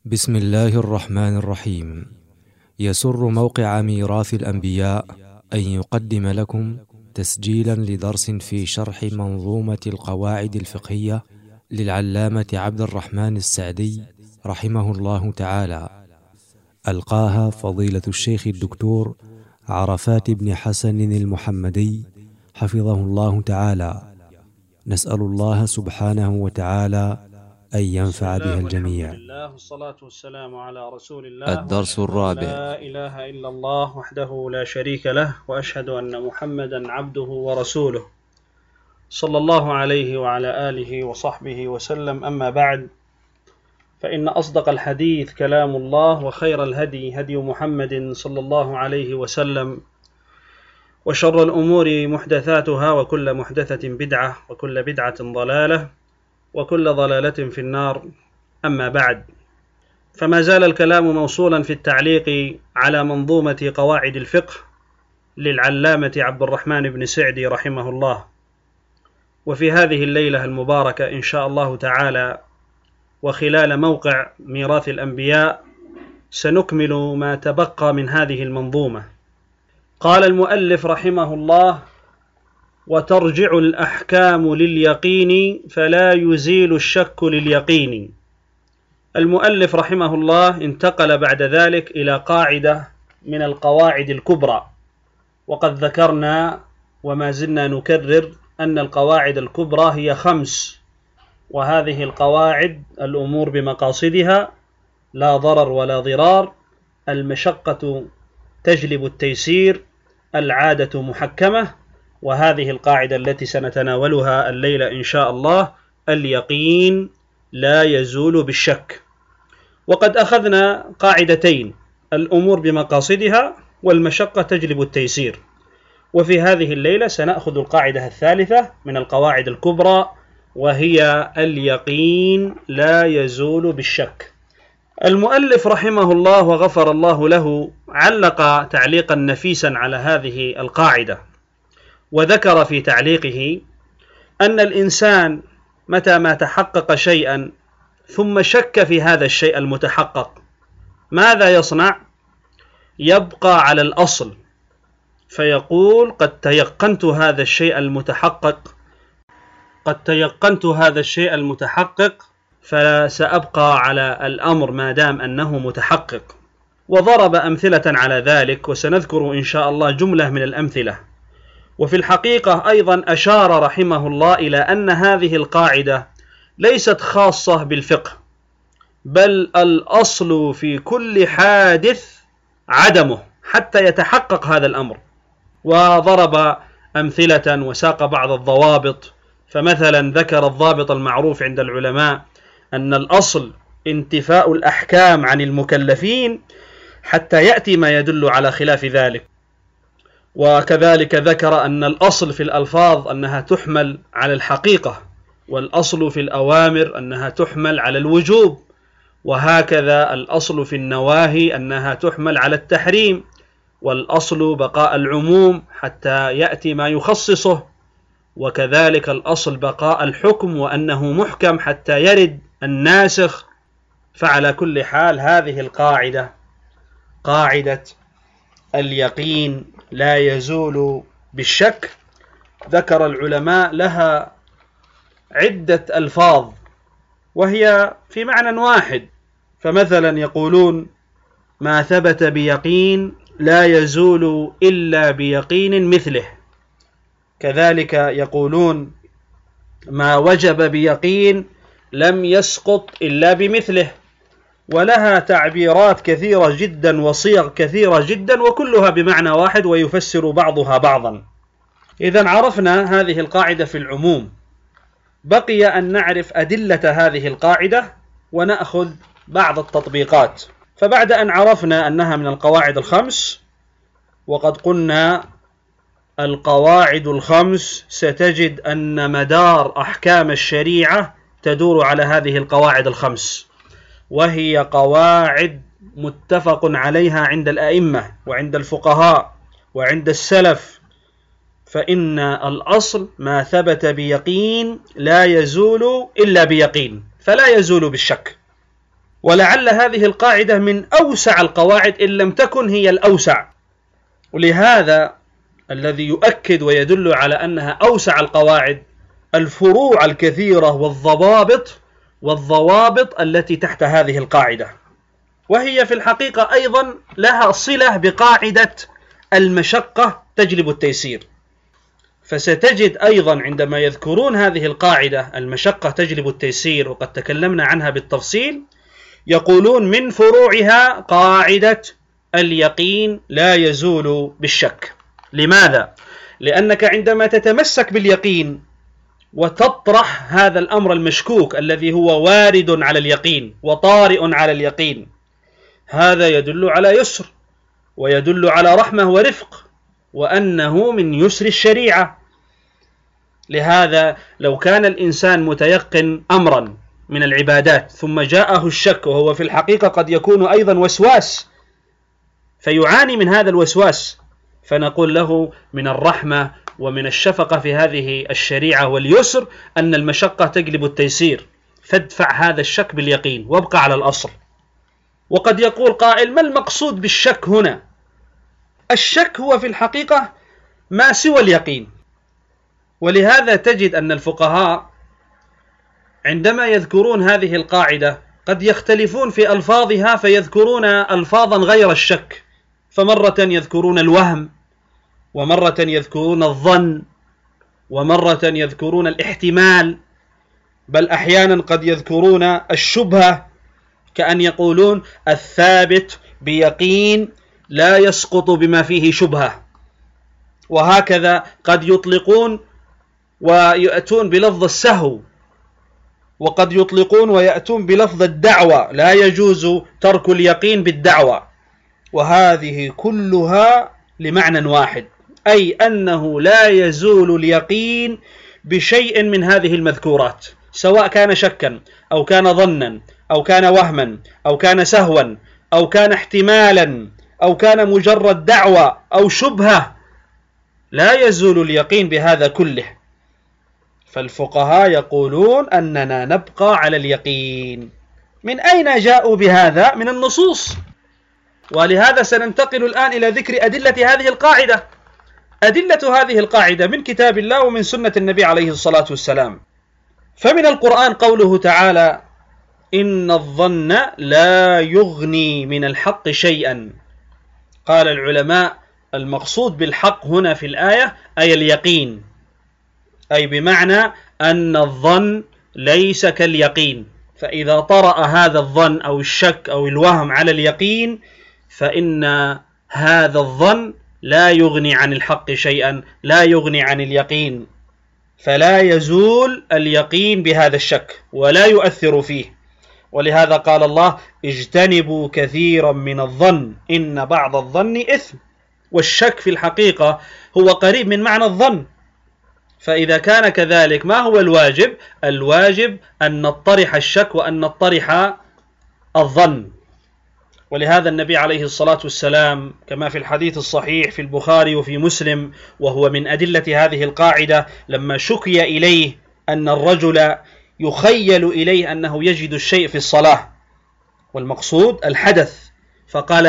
بسم الله الرحمن الرحيم. يسر موقع ميراث الأنبياء أن يقدم لكم تسجيلا لدرس في شرح منظومة القواعد الفقهية للعلامة عبد الرحمن السعدي رحمه الله تعالى، ألقاها فضيلة الشيخ الدكتور عرفات بن حسن المحمدي حفظه الله تعالى. نسأل الله سبحانه وتعالى أن ينفع بها الجميع. الحمد لله والصلاة والسلام على رسول الله. الدرس الرابع. لا إله إلا الله وحده لا شريك له، وأشهد أن محمدا عبده ورسوله صلى الله عليه وعلى آله وصحبه وسلم. أما بعد، فإن أصدق الحديث كلام الله، وخير الهدي هدي محمد صلى الله عليه وسلم، وشر الأمور محدثاتها، وكل محدثة بدعة، وكل بدعة ضلالة، وكل ضلالة في النار. أما بعد، فما زال الكلام موصولا في التعليق على منظومة قواعد الفقه للعلامة عبد الرحمن بن سعدي رحمه الله. وفي هذه الليلة المباركة إن شاء الله تعالى، وخلال موقع ميراث الأنبياء، سنكمل ما تبقى من هذه المنظومة. قال المؤلف رحمه الله: وترجع الأحكام لليقين فلا يزيل الشك لليقين. المؤلف رحمه الله انتقل بعد ذلك إلى قاعدة من القواعد الكبرى، وقد ذكرنا وما زلنا نكرر أن القواعد الكبرى هي 5، وهذه القواعد: الأمور بمقاصدها، لا ضرر ولا ضرار، المشقة تجلب التيسير، العادة محكمة. وهذه القاعدة التي سنتناولها الليلة إن شاء الله: اليقين لا يزول بالشك. وقد أخذنا قاعدتين: الأمور بمقاصدها، والمشقة تجلب التيسير. وفي هذه الليلة سنأخذ القاعدة الثالثة من القواعد الكبرى، وهي اليقين لا يزول بالشك. المؤلف رحمه الله وغفر الله له علق تعليقا نفيسا على هذه القاعدة، وذكر في تعليقه أن الإنسان متى ما تحقق شيئا ثم شك في هذا الشيء المتحقق، ماذا يصنع؟ يبقى على الأصل، فيقول: قد تيقنت هذا الشيء المتحقق، فسأبقى على الأمر ما دام أنه متحقق. وضرب أمثلة على ذلك، وسنذكر إن شاء الله جملة من الأمثلة. وفي الحقيقة أيضا أشار رحمه الله إلى أن هذه القاعدة ليست خاصة بالفقه، بل الأصل في كل حادث عدمه حتى يتحقق هذا الأمر. وضرب أمثلة وساق بعض الضوابط، فمثلا ذكر الضابط المعروف عند العلماء أن الأصل انتفاء الأحكام عن المكلفين حتى يأتي ما يدل على خلاف ذلك. وكذلك ذكر أن الأصل في الألفاظ أنها تحمل على الحقيقة، والأصل في الأوامر أنها تحمل على الوجوب، وهكذا الأصل في النواهي أنها تحمل على التحريم، والأصل بقاء العموم حتى يأتي ما يخصصه، وكذلك الأصل بقاء الحكم وأنه محكم حتى يرد الناسخ. فعلى كل حال هذه القاعدة، قاعدة اليقين لا يزول بالشك، ذكر العلماء لها عدة ألفاظ وهي في معنى واحد. فمثلا يقولون: ما ثبت بيقين لا يزول إلا بيقين مثله. كذلك يقولون: ما وجب بيقين لم يسقط إلا بمثله. ولها تعبيرات كثيرة جدا وصيغ كثيرة جدا، وكلها بمعنى واحد ويفسر بعضها بعضا. إذن عرفنا هذه القاعدة في العموم، بقي أن نعرف أدلة هذه القاعدة ونأخذ بعض التطبيقات. فبعد أن عرفنا أنها من القواعد 5، وقد قلنا القواعد 5 ستجد أن مدار أحكام الشريعة تدور على هذه القواعد 5، وهي قواعد متفق عليها عند الأئمة وعند الفقهاء وعند السلف. فإن الأصل ما ثبت بيقين لا يزول إلا بيقين، فلا يزول بالشك. ولعل هذه القاعدة من أوسع القواعد إن لم تكن هي الأوسع، ولهذا الذي يؤكد ويدل على أنها أوسع القواعد الفروع الكثيرة والضوابط التي تحت هذه القاعدة، وهي في الحقيقة أيضا لها صلة بقاعدة المشقة تجلب التيسير. فستجد أيضا عندما يذكرون هذه القاعدة المشقة تجلب التيسير، وقد تكلمنا عنها بالتفصيل، يقولون من فروعها قاعدة اليقين لا يزول بالشك. لماذا؟ لأنك عندما تتمسك باليقين وتطرح هذا الأمر المشكوك الذي هو وارد على اليقين وطارئ على اليقين، هذا يدل على يسر ويدل على رحمة ورفق، وأنه من يسر الشريعة. لهذا لو كان الإنسان متيقن أمرا من العبادات ثم جاءه الشك، وهو في الحقيقة قد يكون أيضا وسواس فيعاني من هذا الوسواس، فنقول له من الرحمة ومن الشفقة في هذه الشريعة واليسر أن المشقة تجلب التيسير، فادفع هذا الشك باليقين وابقى على الأصل. وقد يقول قائل: ما المقصود بالشك هنا؟ الشك هو في الحقيقة ما سوى اليقين. ولهذا تجد أن الفقهاء عندما يذكرون هذه القاعدة قد يختلفون في ألفاظها، فيذكرون ألفاظا غير الشك، فمرة يذكرون الوهم، ومرة يذكرون الظن، ومرة يذكرون الاحتمال، بل أحيانا قد يذكرون الشبهة، كأن يقولون الثابت بيقين لا يسقط بما فيه شبهة. وهكذا قد يطلقون ويأتون بلفظ السهو، وقد يطلقون ويأتون بلفظ الدعوة، لا يجوز ترك اليقين بالدعوة. وهذه كلها لمعنى واحد، أي أنه لا يزول اليقين بشيء من هذه المذكورات، سواء كان شكا أو كان ظنا أو كان وهما أو كان سهوا أو كان احتمالا أو كان مجرد دعوة أو شبهة، لا يزول اليقين بهذا كله. فالفقهاء يقولون أننا نبقى على اليقين. من أين جاءوا بهذا؟ من النصوص. ولهذا سننتقل الآن إلى ذكر أدلة هذه القاعدة. أدلة هذه القاعدة من كتاب الله ومن سنة النبي عليه الصلاة والسلام. فمن القرآن قوله تعالى: إن الظن لا يغني من الحق شيئا. قال العلماء: المقصود بالحق هنا في الآية أي اليقين، أي بمعنى أن الظن ليس كاليقين، فإذا طرأ هذا الظن أو الشك أو الوهم على اليقين فإن هذا الظن لا يغني عن الحق شيئا، لا يغني عن اليقين، فلا يزول اليقين بهذا الشك ولا يؤثر فيه. ولهذا قال الله: اجتنبوا كثيرا من الظن إن بعض الظن إثم. والشك في الحقيقة هو قريب من معنى الظن، فإذا كان كذلك ما هو الواجب؟ الواجب أن نطرح الشك وأن نطرح الظن. ولهذا النبي عليه الصلاة والسلام كما في الحديث الصحيح في البخاري وفي مسلم، وهو من أدلة هذه القاعدة، لما شكي إليه أن الرجل يخيل إليه أنه يجد الشيء في الصلاة والمقصود الحدث، فقال: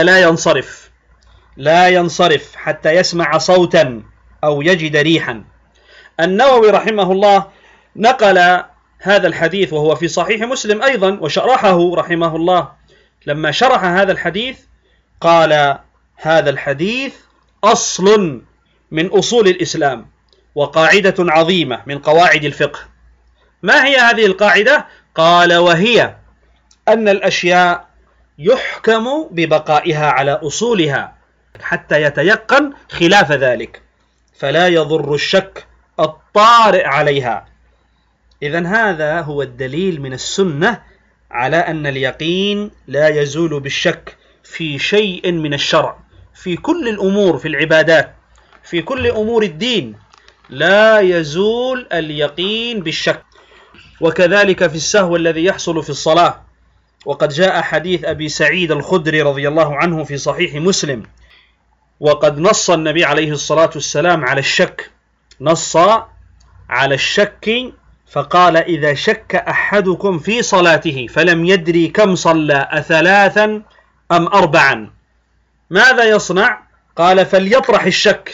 لا ينصرف حتى يسمع صوتا أو يجد ريحا. النووي رحمه الله نقل هذا الحديث وهو في صحيح مسلم أيضا، وشرحه رحمه الله. لما شرح هذا الحديث قال: هذا الحديث أصل من أصول الإسلام وقاعدة عظيمة من قواعد الفقه. ما هي هذه القاعدة؟ قال: وهي أن الأشياء يحكم ببقائها على أصولها حتى يتيقن خلاف ذلك، فلا يضر الشك الطارئ عليها. إذن هذا هو الدليل من السنة على أن اليقين لا يزول بالشك في شيء من الشرع، في كل الأمور، في العبادات، في كل أمور الدين لا يزول اليقين بالشك. وكذلك في السهو الذي يحصل في الصلاة، وقد جاء حديث أبي سعيد الخدري رضي الله عنه في صحيح مسلم، وقد نص النبي عليه الصلاة والسلام على الشك، نص على الشك فقال: إذا شك أحدكم في صلاته فلم يدري كم صلى أثلاثا أم أربعا ماذا يصنع؟ قال: فليطرح الشك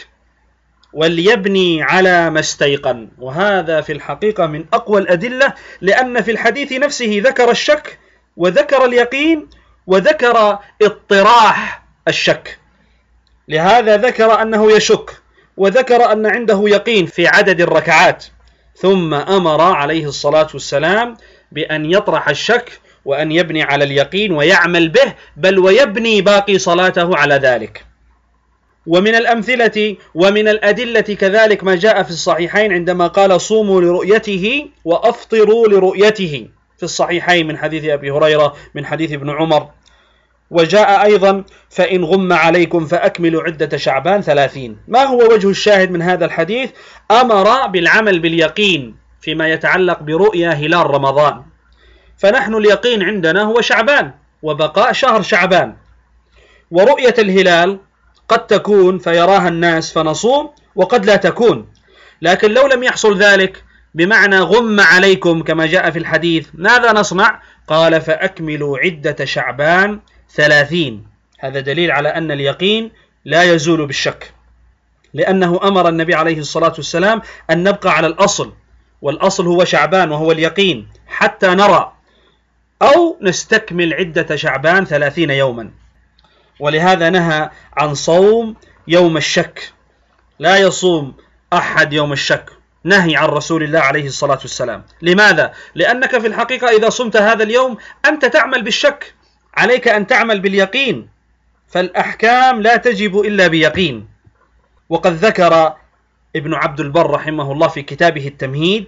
وليبني على ما استيقن. وهذا في الحقيقة من أقوى الأدلة، لأن في الحديث نفسه ذكر الشك وذكر اليقين وذكر اطراح الشك، لهذا ذكر أنه يشك وذكر أن عنده يقين في عدد الركعات، ثم أمر عليه الصلاة والسلام بأن يطرح الشك وأن يبني على اليقين ويعمل به، بل ويبني باقي صلاته على ذلك. ومن الأمثلة ومن الأدلة كذلك ما جاء في الصحيحين عندما قال: صوموا لرؤيته وأفطروا لرؤيته، في الصحيحين من حديث أبي هريرة من حديث ابن عمر. وجاء أيضا: فإن غم عليكم فأكملوا عدة شعبان 30. ما هو وجه الشاهد من هذا الحديث؟ أمر بالعمل باليقين فيما يتعلق برؤيا هلال رمضان، فنحن اليقين عندنا هو شعبان وبقاء شهر شعبان، ورؤية الهلال قد تكون فيراها الناس فنصوم وقد لا تكون، لكن لو لم يحصل ذلك بمعنى غم عليكم كما جاء في الحديث ماذا نصنع؟ قال: فأكملوا عدة شعبان 30. هذا دليل على أن اليقين لا يزول بالشك، لأنه أمر النبي عليه الصلاة والسلام أن نبقى على الأصل، والأصل هو شعبان وهو اليقين حتى نرى، أو نستكمل عدة شعبان 30 يوما. ولهذا نهى عن صوم يوم الشك، لا يصوم أحد يوم الشك، نهي عن رسول الله عليه الصلاة والسلام. لماذا؟ لأنك في الحقيقة إذا صمت هذا اليوم أنت تعمل بالشك، عليك أن تعمل باليقين، فالأحكام لا تجب إلا بيقين. وقد ذكر ابن عبد البر رحمه الله في كتابه التمهيد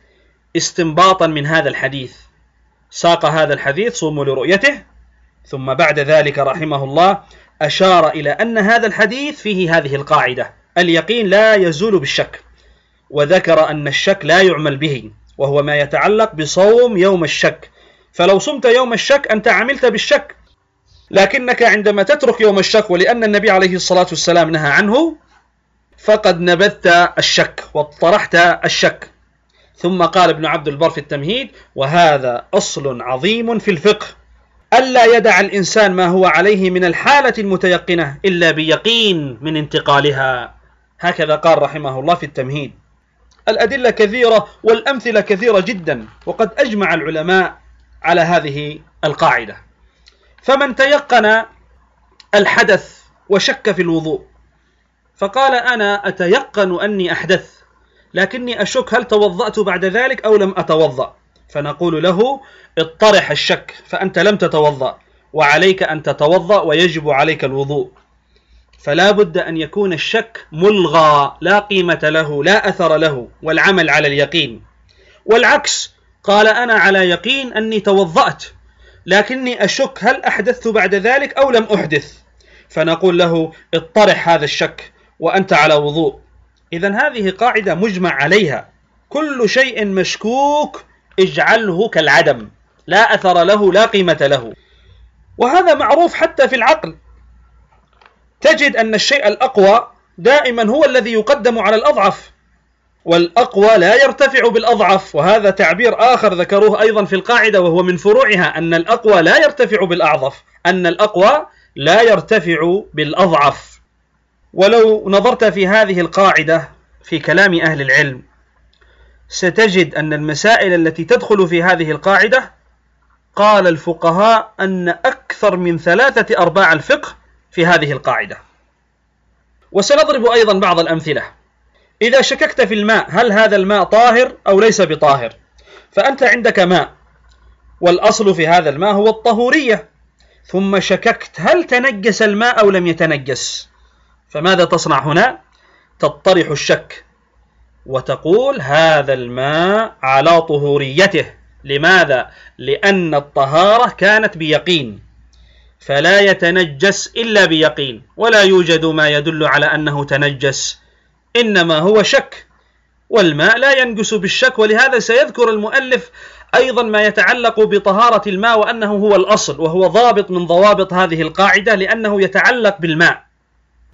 استنباطا من هذا الحديث، ساق هذا الحديث صوموا لرؤيته، ثم بعد ذلك رحمه الله أشار إلى أن هذا الحديث فيه هذه القاعدة: اليقين لا يزول بالشك، وذكر أن الشك لا يعمل به، وهو ما يتعلق بصوم يوم الشك. فلو صمت يوم الشك أنت عملت بالشك، لكنك عندما تترك يوم الشك ولأن النبي عليه الصلاة والسلام نهى عنه فقد نبذت الشك واطرحت الشك. ثم قال ابن عبد البر في التمهيد: وهذا أصل عظيم في الفقه، ألا يدع الإنسان ما هو عليه من الحالة المتيقنة إلا بيقين من انتقالها. هكذا قال رحمه الله في التمهيد. الأدلة كثيرة والأمثلة كثيرة جدا، وقد أجمع العلماء على هذه القاعدة. فمن تيقن الحدث وشك في الوضوء فقال: أنا أتيقن أني أحدث لكني أشك هل توضأت بعد ذلك أو لم أتوضأ، فنقول له: اطرح الشك، فأنت لم تتوضأ وعليك أن تتوضأ ويجب عليك الوضوء. فلا بد أن يكون الشك ملغى لا قيمة له لا أثر له، والعمل على اليقين. والعكس، قال: أنا على يقين أني توضأت لكني أشك هل أحدثت بعد ذلك أو لم أحدث، فنقول له: اطرح هذا الشك وأنت على وضوء. إذن هذه قاعدة مجمع عليها، كل شيء مشكوك اجعله كالعدم، لا أثر له لا قيمة له. وهذا معروف حتى في العقل، تجد أن الشيء الأقوى دائما هو الذي يقدم على الأضعف، والأقوى لا يرتفع بالأضعف. وهذا تعبير آخر ذكروه أيضا في القاعدة وهو من فروعها، أن الأقوى لا يرتفع بالأضعف، أن الأقوى لا يرتفع بالأضعف. ولو نظرت في هذه القاعدة في كلام أهل العلم ستجد أن المسائل التي تدخل في هذه القاعدة قال الفقهاء أن أكثر من 3/4 الفقه في هذه القاعدة. وسنضرب أيضا بعض الأمثلة. إذا شككت في الماء هل هذا الماء طاهر أو ليس بطاهر، فأنت عندك ماء والأصل في هذا الماء هو الطهورية، ثم شككت هل تنجس الماء أو لم يتنجس، فماذا تصنع هنا؟ تطرح الشك وتقول: هذا الماء على طهوريته. لماذا؟ لأن الطهارة كانت بيقين، فلا يتنجس إلا بيقين، ولا يوجد ما يدل على أنه تنجس، إنما هو شك، والماء لا ينجس بالشك. ولهذا سيذكر المؤلف أيضا ما يتعلق بطهارة الماء، وأنه هو الأصل وهو ضابط من ضوابط هذه القاعدة لأنه يتعلق بالماء.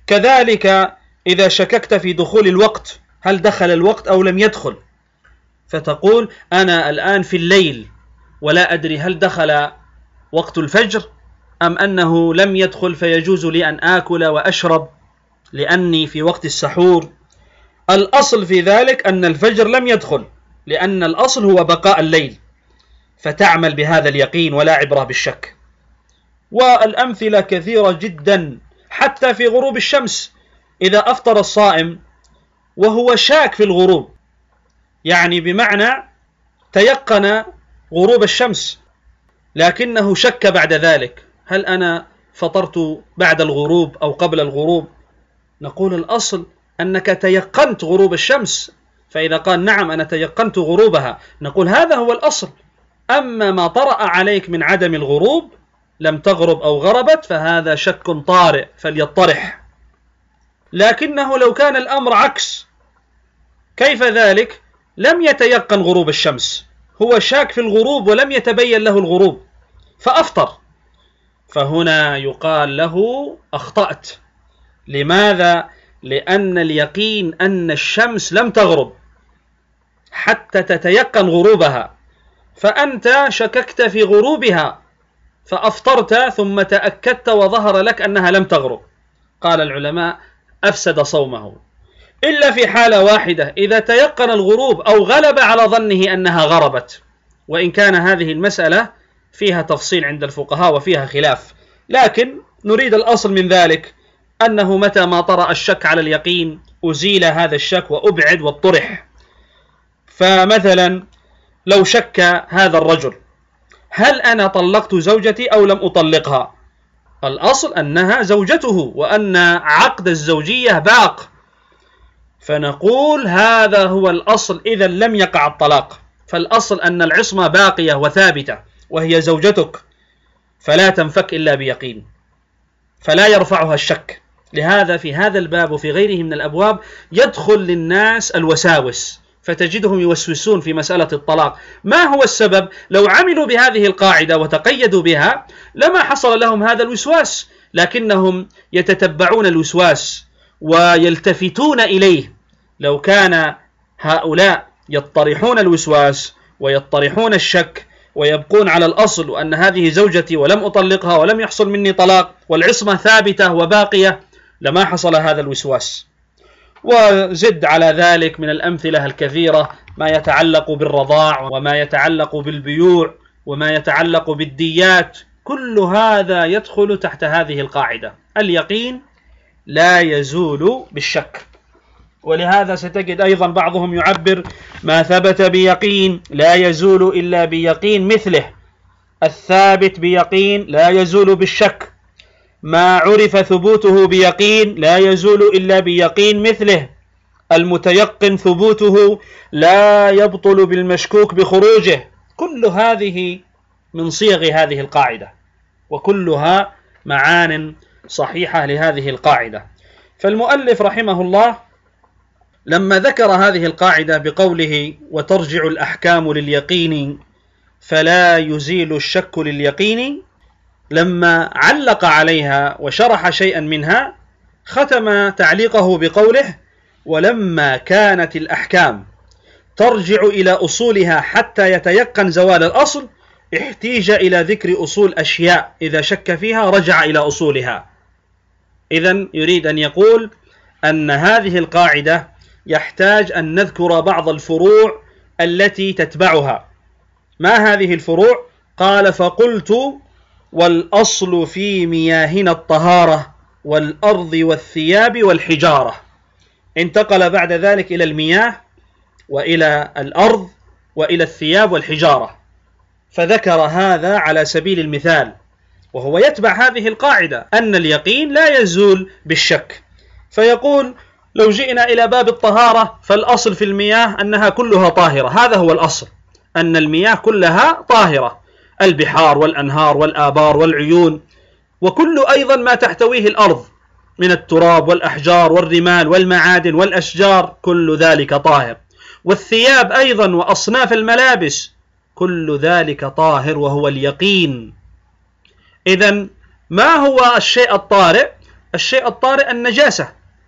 كذلك إذا شككت في دخول الوقت، هل دخل الوقت أو لم يدخل، فتقول أنا الآن في الليل ولا أدري هل دخل وقت الفجر أم أنه لم يدخل فيجوز لي أن آكل وأشرب لأني في وقت السحور. الأصل في ذلك أن الفجر لم يدخل، لأن الأصل هو بقاء الليل، فتعمل بهذا اليقين ولا عبرة بالشك. والأمثلة كثيرة جدا، حتى في غروب الشمس إذا أفطر الصائم وهو شاك في الغروب، يعني بمعنى تيقن غروب الشمس لكنه شك بعد ذلك، هل أنا فطرت بعد الغروب أو قبل الغروب؟ نقول الأصل أنك تيقنت غروب الشمس، فإذا قال نعم أنا تيقنت غروبها نقول هذا هو الأصل. أما ما طرأ عليك من عدم الغروب، لم تغرب أو غربت، فهذا شك طارئ فليطرح. لكنه لو كان الأمر عكس، كيف ذلك؟ لم يتيقن غروب الشمس، هو شاك في الغروب ولم يتبين له الغروب فأفطر، فهنا يقال له أخطأت. لماذا؟ لأن اليقين أن الشمس لم تغرب حتى تتيقن غروبها، فأنت شككت في غروبها فأفطرت ثم تأكدت وظهر لك أنها لم تغرب. قال العلماء أفسد صومه، إلا في حالة واحدة، إذا تيقن الغروب أو غلب على ظنه أنها غربت، وإن كان هذه المسألة فيها تفصيل عند الفقهاء وفيها خلاف، لكن نريد الأصل من ذلك أنه متى ما طرأ الشك على اليقين أزيل هذا الشك وأبعد واطرح. فمثلا لو شك هذا الرجل هل أنا طلقت زوجتي أو لم أطلقها؟ الأصل أنها زوجته وأن عقد الزوجية باق، فنقول هذا هو الأصل إذا لم يقع الطلاق، فالأصل أن العصمة باقية وثابتة وهي زوجتك، فلا تنفك إلا بيقين، فلا يرفعها الشك. لهذا في هذا الباب وفي غيره من الأبواب يدخل للناس الوساوس، فتجدهم يوسوسون في مسألة الطلاق. ما هو السبب؟ لو عملوا بهذه القاعدة وتقيدوا بها لما حصل لهم هذا الوسواس، لكنهم يتتبعون الوسواس ويلتفتون إليه. لو كان هؤلاء يطرحون الوسواس ويطرحون الشك ويبقون على الأصل وأن هذه زوجتي ولم أطلقها ولم يحصل مني طلاق والعصمة ثابتة وباقية، لما حصل هذا الوسواس. وزد على ذلك من الأمثلة الكثيرة ما يتعلق بالرضاع وما يتعلق بالبيوع وما يتعلق بالديات، كل هذا يدخل تحت هذه القاعدة، اليقين لا يزول بالشك. ولهذا ستجد أيضا بعضهم يعبر ما ثبت بيقين لا يزول إلا بيقين مثله، الثابت بيقين لا يزول بالشك، ما عرف ثبوته بيقين لا يزول إلا بيقين مثله، المتيقن ثبوته لا يبطل بالمشكوك بخروجه. كل هذه من صيغ هذه القاعدة، وكلها معان صحيحة لهذه القاعدة. فالمؤلف رحمه الله لما ذكر هذه القاعدة بقوله وترجع الأحكام لليقين فلا يزيل الشك لليقين، لما علق عليها وشرح شيئا منها ختم تعليقه بقوله ولما كانت الأحكام ترجع إلى أصولها حتى يتيقن زوال الأصل احتيج إلى ذكر أصول أشياء إذا شك فيها رجع إلى أصولها. إذن يريد أن يقول أن هذه القاعدة يحتاج أن نذكر بعض الفروع التي تتبعها. ما هذه الفروع؟ قال فقلت والأصل في مياهنا الطهارة والأرض والثياب والحجارة. انتقل بعد ذلك إلى المياه وإلى الأرض وإلى الثياب والحجارة، فذكر هذا على سبيل المثال، وهو يتبع هذه القاعدة أن اليقين لا يزول بالشك. فيقول لو جئنا إلى باب الطهارة فالأصل في المياه أنها كلها طاهرة، هذا هو الأصل، أن المياه كلها طاهرة، البحار والأنهار والآبار والعيون، وكل أيضا ما تحتويه الأرض من التراب والأحجار والرمال والمعادن والأشجار، كل ذلك طاهر، والثياب أيضا وأصناف الملابس كل ذلك طاهر وهو اليقين. إذن ما هو الشيء الطارئ؟ الشيء الطارئ النجاسة،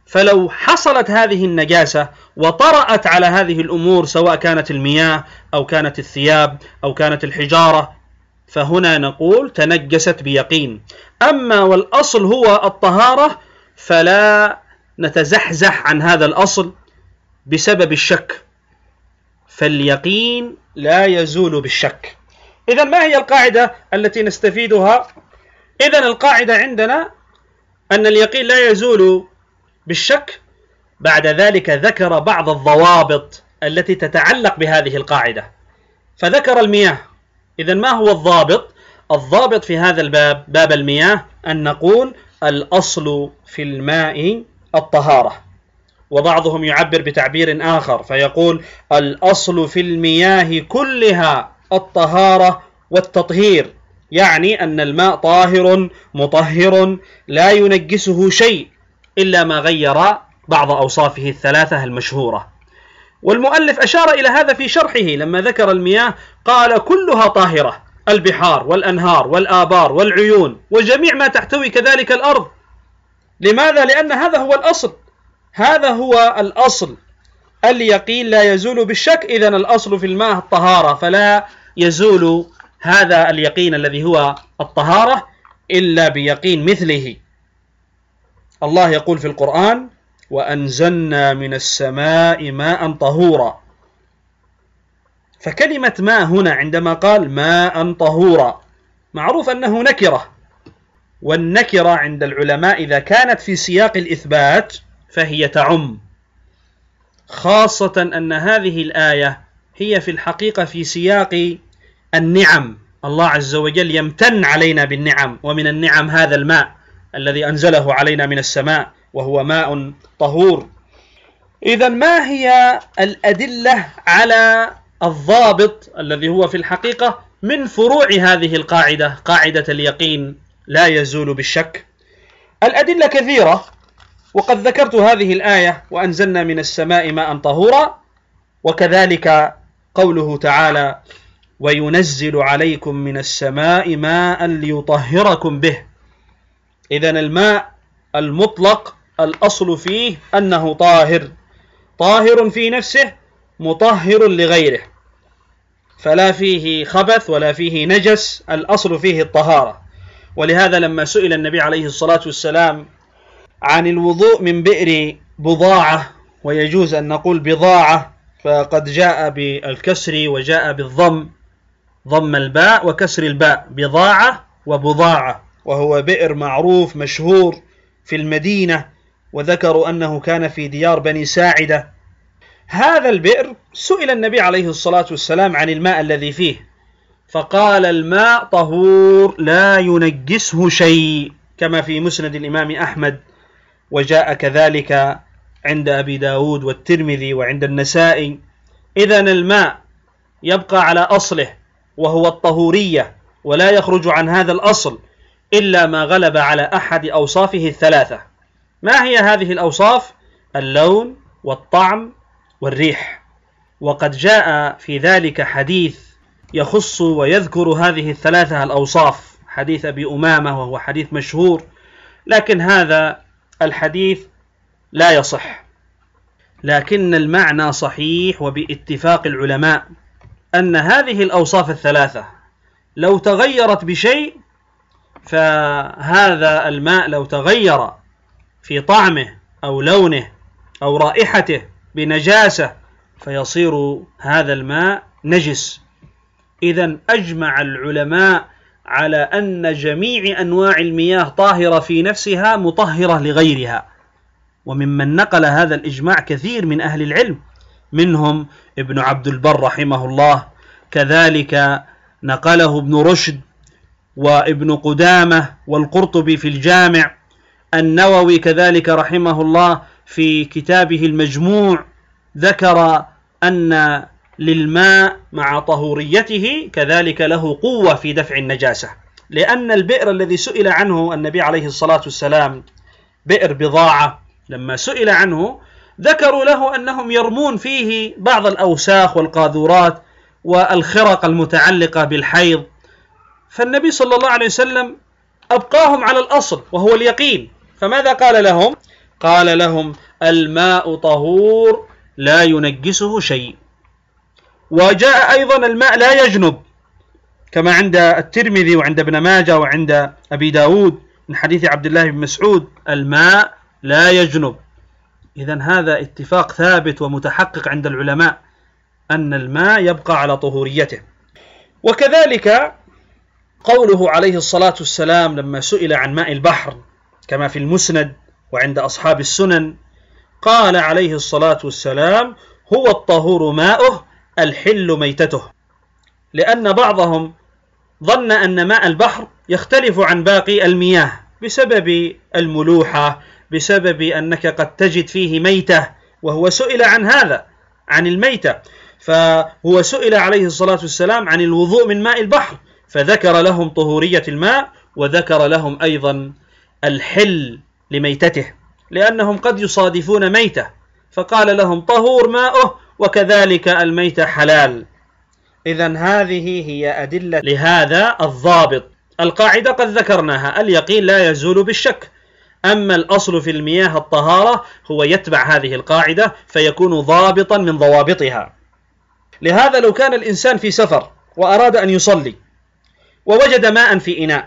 فلو حصلت هذه النجاسة وطرأت على هذه الأمور سواء كانت المياه أو كانت الثياب أو كانت الحجارة، فهنا نقول تنجست بيقين. أما والأصل هو الطهارة فلا نتزحزح عن هذا الأصل بسبب الشك، فاليقين لا يزول بالشك. إذن ما هي القاعدة التي نستفيدها؟ إذن القاعدة عندنا أن اليقين لا يزول بالشك. بعد ذلك ذكر بعض الضوابط التي تتعلق بهذه القاعدة، فذكر المياه. إذن ما هو الضابط؟ الضابط في هذا الباب، باب المياه، أن نقول الأصل في الماء الطهارة. وبعضهم يعبر بتعبير آخر فيقول الأصل في المياه كلها الطهارة والتطهير، يعني أن الماء طاهر مطهر لا ينجسه شيء إلا ما غير بعض أوصافه الثلاثة المشهورة. والمؤلف أشار إلى هذا في شرحه لما ذكر المياه، قال كلها طاهرة، البحار والأنهار والآبار والعيون وجميع ما تحتوي كذلك الأرض. لماذا؟ لأن هذا هو الأصل، هذا هو الأصل. اليقين لا يزول بالشك، إذن الأصل في الماء الطهارة، فلا يزول هذا اليقين الذي هو الطهارة إلا بيقين مثله. الله يقول في القرآن وأنزلنا من السماء ماء طهورا. فكلمة ماء هنا عندما قال ماء طهورا معروف أنه نكرة، والنكرة عند العلماء إذا كانت في سياق الإثبات فهي تعم، خاصة أن هذه الآية هي في الحقيقة في سياق النعم. الله عز وجل يمتن علينا بالنعم، ومن النعم هذا الماء الذي أنزله علينا من السماء وهو ماء طهور. إذن ما هي الأدلة على الضابط الذي هو في الحقيقة من فروع هذه القاعدة، قاعدة اليقين لا يزول بالشك؟ الأدلة كثيرة، وقد ذكرت هذه الآية وأنزلنا من السماء ماء طهورا، وكذلك قوله تعالى وينزل عليكم من السماء ماء ليطهركم به. إذن الماء المطلق الأصل فيه أنه طاهر، طاهر في نفسه مطهر لغيره، فلا فيه خبث ولا فيه نجس، الأصل فيه الطهارة. ولهذا لما سئل النبي عليه الصلاة والسلام عن الوضوء من بئر بضاعة، ويجوز أن نقول بضاعة فقد جاء بالكسر وجاء بالضم، ضم الباء وكسر الباء، بضاعة وبضاعة، وهو بئر معروف مشهور في المدينة، وذكروا أنه كان في ديار بني ساعدة. هذا البئر سئل النبي عليه الصلاة والسلام عن الماء الذي فيه، فقال الماء طهور لا ينجسه شيء، كما في مسند الإمام أحمد، وجاء كذلك عند أبي داود والترمذي وعند النسائي. إذن الماء يبقى على أصله وهو الطهورية، ولا يخرج عن هذا الأصل إلا ما غلب على أحد أوصافه الثلاثة. ما هي هذه الأوصاف؟ اللون والطعم والريح. وقد جاء في ذلك حديث يخص ويذكر هذه الثلاثة الأوصاف، حديث أبي أمامة، وهو حديث مشهور، لكن هذا الحديث لا يصح، لكن المعنى صحيح وباتفاق العلماء أن هذه الأوصاف الثلاثة لو تغيرت بشيء، فهذا الماء لو تغير في طعمه أو لونه أو رائحته بنجاسة فيصير هذا الماء نجس. إذن أجمع العلماء على أن جميع أنواع المياه طاهرة في نفسها مطهرة لغيرها، وممن نقل هذا الإجماع كثير من أهل العلم، منهم ابن عبد البر رحمه الله، كذلك نقله ابن رشد وابن قدامة والقرطبي في الجامع، النووي كذلك رحمه الله في كتابه المجموع ذكر أن للماء مع طهوريته كذلك له قوة في دفع النجاسة، لأن البئر الذي سئل عنه النبي عليه الصلاة والسلام بئر بضاعة، لما سئل عنه ذكروا له أنهم يرمون فيه بعض الأوساخ والقاذورات والخرق المتعلقة بالحيض، فالنبي صلى الله عليه وسلم أبقاهم على الأصل وهو اليقين، فماذا قال لهم؟ قال لهم: الماء طهور لا ينجسه شيء. وجاء أيضا الماء لا يجنب، كما عند الترمذي وعند ابن ماجه وعند أبي داود من حديث عبد الله بن مسعود: الماء لا يجنب. إذن هذا اتفاق ثابت ومتحقق عند العلماء أن الماء يبقى على طهوريته. وكذلك قوله عليه الصلاة والسلام لما سئل عن ماء البحر كما في المسند وعند أصحاب السنن، قال عليه الصلاة والسلام: هو الطهور ماؤه الحل ميتته. لأن بعضهم ظن أن ماء البحر يختلف عن باقي المياه بسبب الملوحة، بسبب أنك قد تجد فيه ميتة، وهو سئل عن هذا، عن الميتة، فهو سئل عليه الصلاة والسلام عن الوضوء من ماء البحر، فذكر لهم طهورية الماء وذكر لهم أيضا الحل لميتته، لأنهم قد يصادفون ميتة، فقال لهم: طهور ماؤه وكذلك الميتة حلال. إذن هذه هي أدلة لهذا الضابط. القاعدة قد ذكرناها: اليقين لا يزول بالشك، أما الأصل في المياه الطهارة هو يتبع هذه القاعدة فيكون ضابطا من ضوابطها. لهذا لو كان الإنسان في سفر وأراد أن يصلي ووجد ماء في إناء،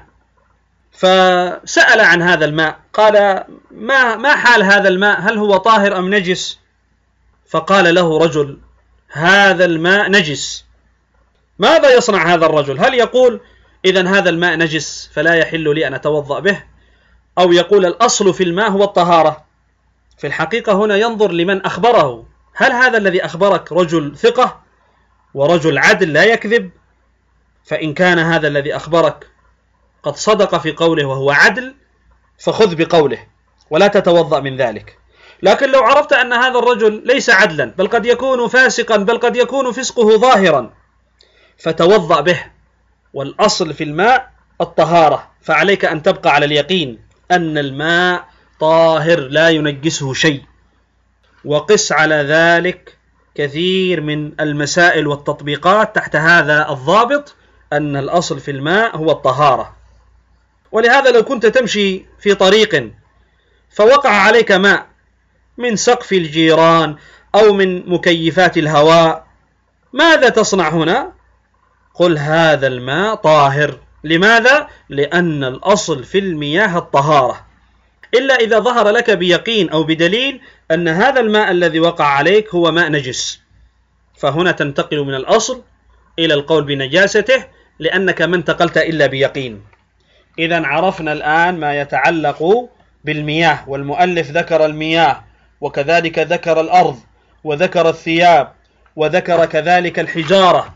فسأل عن هذا الماء، قال: ما حال هذا الماء؟ هل هو طاهر أم نجس؟ فقال له رجل: هذا الماء نجس. ماذا يصنع هذا الرجل؟ هل يقول: إذن هذا الماء نجس فلا يحل لي أن أتوضأ به؟ أو يقول الأصل في الماء هو الطهارة؟ في الحقيقة هنا ينظر لمن أخبره، هل هذا الذي أخبرك رجل ثقة ورجل عدل لا يكذب؟ فإن كان هذا الذي أخبرك قد صدق في قوله وهو عدل فخذ بقوله ولا تتوضأ من ذلك. لكن لو عرفت أن هذا الرجل ليس عدلا، بل قد يكون فاسقا، بل قد يكون فسقه ظاهرا، فتوضأ به، والأصل في الماء الطهارة، فعليك أن تبقى على اليقين أن الماء طاهر لا ينجسه شيء. وقس على ذلك كثير من المسائل والتطبيقات تحت هذا الضابط أن الأصل في الماء هو الطهارة. ولهذا لو كنت تمشي في طريق فوقع عليك ماء من سقف الجيران أو من مكيفات الهواء، ماذا تصنع هنا؟ قل: هذا الماء طاهر. لماذا؟ لأن الأصل في المياه الطهارة، إلا إذا ظهر لك بيقين أو بدليل أن هذا الماء الذي وقع عليك هو ماء نجس، فهنا تنتقل من الأصل إلى القول بنجاسته، لأنك ما انتقلت إلا بيقين. إذن عرفنا الآن ما يتعلق بالمياه، والمؤلف ذكر المياه وكذلك ذكر الأرض وذكر الثياب وذكر كذلك الحجارة،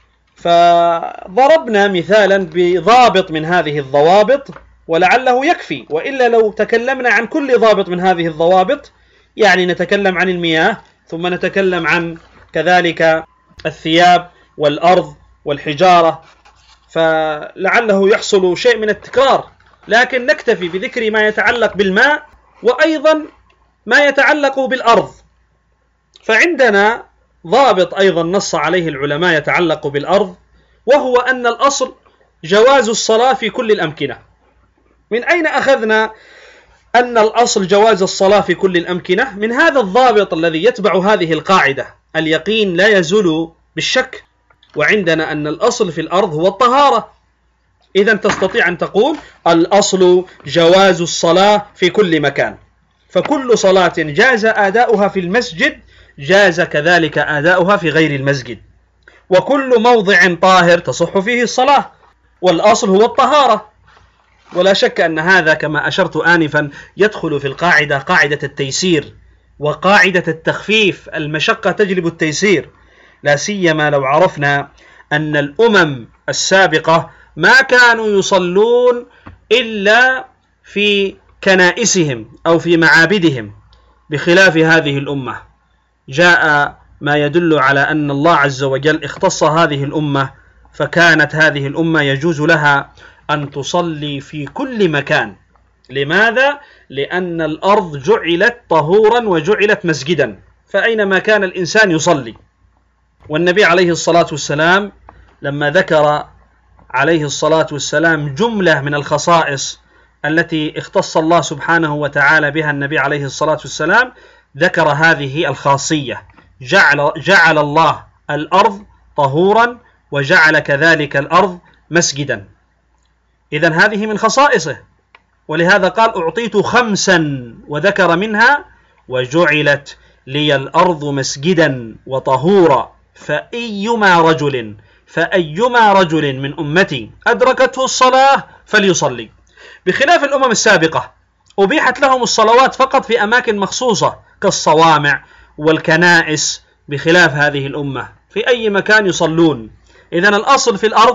فضربنا مثالا بضابط من هذه الضوابط ولعله يكفي، وإلا لو تكلمنا عن كل ضابط من هذه الضوابط، يعني نتكلم عن المياه ثم نتكلم عن كذلك الثياب والأرض والحجارة، فلعله يحصل شيء من التكرار، لكن نكتفي بذكر ما يتعلق بالماء وأيضا ما يتعلق بالأرض. فعندنا ضابط أيضا نص عليه العلماء يتعلق بالأرض، وهو أن الأصل جواز الصلاة في كل الأمكنة. من أين أخذنا أن الأصل جواز الصلاة في كل الأمكنة؟ من هذا الضابط الذي يتبع هذه القاعدة: اليقين لا يزول بالشك، وعندنا أن الأصل في الأرض هو الطهارة. إذن تستطيع أن تقول الأصل جواز الصلاة في كل مكان، فكل صلاة جاز أداؤها في المسجد جاز كذلك أداؤها في غير المسجد، وكل موضع طاهر تصح فيه الصلاة، والأصل هو الطهارة. ولا شك أن هذا كما أشرت آنفا يدخل في القاعدة، قاعدة التيسير وقاعدة التخفيف، المشقة تجلب التيسير، لا سيما لو عرفنا أن الأمم السابقة ما كانوا يصلون إلا في كنائسهم أو في معابدهم، بخلاف هذه الأمة. جاء ما يدل على أن الله عز وجل اختص هذه الأمة، فكانت هذه الأمة يجوز لها أن تصلي في كل مكان. لماذا؟ لأن الأرض جعلت طهورا وجعلت مسجدا، فأينما كان الإنسان يصلي. والنبي عليه الصلاة والسلام لما ذكر عليه الصلاة والسلام جملة من الخصائص التي اختص الله سبحانه وتعالى بها النبي عليه الصلاة والسلام ذكر هذه الخاصية: جعل الله الأرض طهورا وجعل كذلك الأرض مسجدا. إذن هذه من خصائصه، ولهذا قال: أعطيت 5 وذكر منها: وجعلت لي الأرض مسجدا وطهورا فأيما رجل من أمتي أدركته الصلاة فليصلي. بخلاف الأمم السابقة أبيحت لهم الصلوات فقط في أماكن مخصوصة كالصوامع والكنائس، بخلاف هذه الأمة في أي مكان يصلون. إذن الأصل في الأرض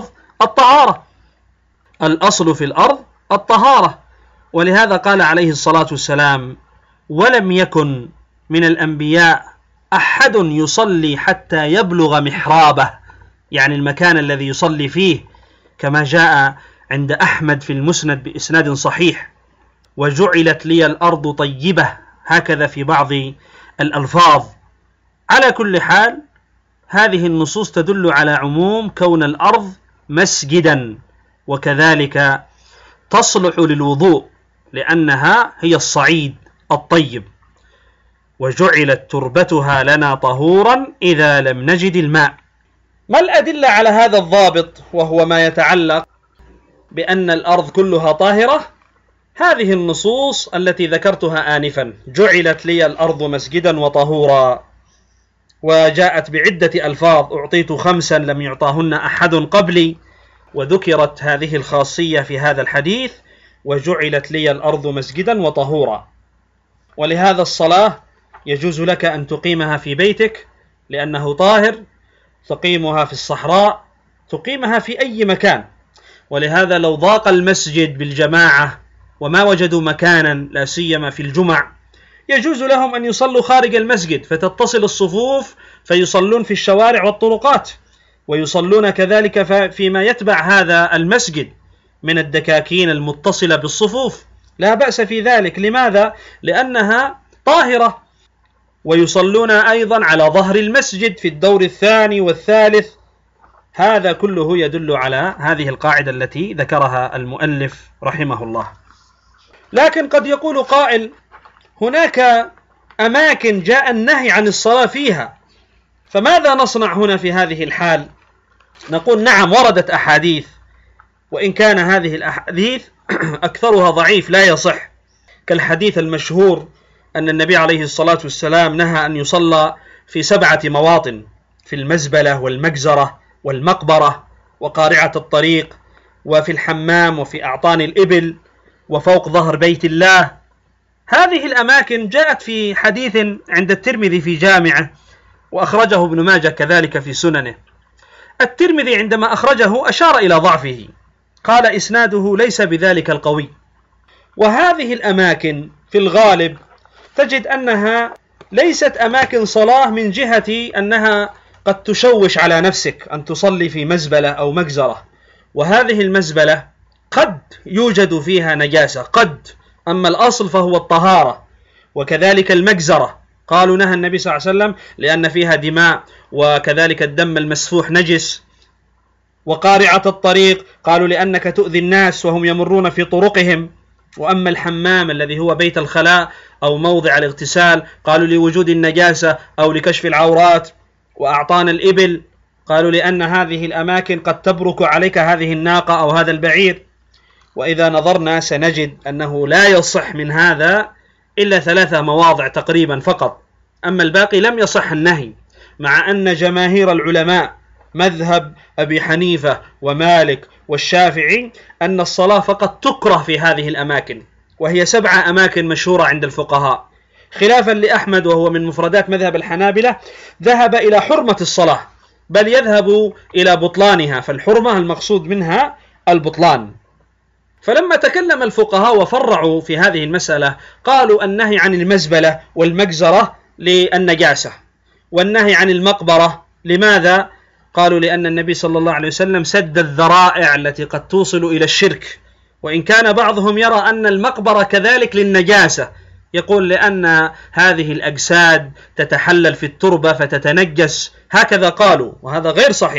الطهارة. ولهذا قال عليه الصلاة والسلام: ولم يكن من الأنبياء أحد يصلي حتى يبلغ محرابه، يعني المكان الذي يصلي فيه، كما جاء عند أحمد في المسند بإسناد صحيح: وجعلت لي الأرض طيبة، هكذا في بعض الألفاظ. على كل حال هذه النصوص تدل على عموم كون الأرض مسجدا، وكذلك تصلح للوضوء لأنها هي الصعيد الطيب. وجعلت تربتها لنا طهورا إذا لم نجد الماء. ما الأدلة على هذا الضابط، وهو ما يتعلق بأن الأرض كلها طاهرة؟ هذه النصوص التي ذكرتها آنفا: جعلت لي الأرض مسجدا وطهورا، وجاءت بعدة ألفاظ: أعطيت 5 لم يعطاهن أحد قبلي، وذكرت هذه الخاصية في هذا الحديث: وجعلت لي الأرض مسجدا وطهورا. ولهذا الصلاة يجوز لك أن تقيمها في بيتك لأنه طاهر، تقيمها في الصحراء، تقيمها في أي مكان. ولهذا لو ضاق المسجد بالجماعة وما وجدوا مكانا، لا سيما في الجمع، يجوز لهم أن يصلوا خارج المسجد، فتتصل الصفوف فيصلون في الشوارع والطرقات، ويصلون كذلك فيما يتبع هذا المسجد من الدكاكين المتصلة بالصفوف، لا بأس في ذلك. لماذا؟ لأنها طاهرة. ويصلون أيضا على ظهر المسجد في الدور الثاني والثالث. هذا كله يدل على هذه القاعدة التي ذكرها المؤلف رحمه الله. لكن قد يقول قائل: هناك أماكن جاء النهي عن الصلاة فيها، فماذا نصنع هنا في هذه الحال؟ نقول: نعم، وردت أحاديث، وإن كان هذه الأحاديث أكثرها ضعيف لا يصح، كالحديث المشهور أن النبي عليه الصلاة والسلام نهى أن يصلى في 7 مواطن: في المزبلة والمجزرة والمقبرة وقارعة الطريق، وفي الحمام، وفي أعطان الإبل، وفوق ظهر بيت الله. هذه الأماكن جاءت في حديث عند الترمذي في جامعه، وأخرجه ابن ماجه كذلك في سننه. الترمذي عندما أخرجه أشار إلى ضعفه، قال: إسناده ليس بذلك القوي. وهذه الأماكن في الغالب تجد أنها ليست أماكن صلاة، من جهة أنها قد تشوش على نفسك أن تصلي في مزبلة أو مجزرة، وهذه المزبلة قد يوجد فيها نجاسة، أما الأصل فهو الطهارة. وكذلك المجزرة، قالوا نهى النبي صلى الله عليه وسلم لأن فيها دماء، وكذلك الدم المسفوح نجس. وقارعة الطريق، قالوا لأنك تؤذي الناس وهم يمرون في طرقهم. وأما الحمام الذي هو بيت الخلاء أو موضع الاغتسال، قالوا لوجود النجاسة أو لكشف العورات. وأعطان الإبل، قالوا لأن هذه الأماكن قد تبرك عليك هذه الناقة أو هذا البعير. وإذا نظرنا سنجد أنه لا يصح من هذا إلا 3 مواضع تقريبا فقط، أما الباقي لم يصح النهي، مع أن جماهير العلماء مذهب أبي حنيفة ومالك والشافعي أن الصلاة فقط تكره في هذه الأماكن، وهي 7 أماكن مشهورة عند الفقهاء، خلافا لأحمد وهو من مفردات مذهب الحنابلة، ذهب إلى حرمة الصلاة، بل يذهب إلى بطلانها، فالحرمة المقصود منها البطلان. فلما تكلم الفقهاء وفرعوا في هذه المسألة، قالوا النهي عن المزبلة والمجزرة للنجاسة، والنهي عن المقبرة لماذا؟ قالوا لأن النبي صلى الله عليه وسلم سد الذرائع التي قد توصل إلى الشرك، وإن كان بعضهم يرى أن المقبرة كذلك للنجاسة، يقول لأن هذه الأجساد تتحلل في التربة فتتنجس، هكذا قالوا، وهذا غير صحيح.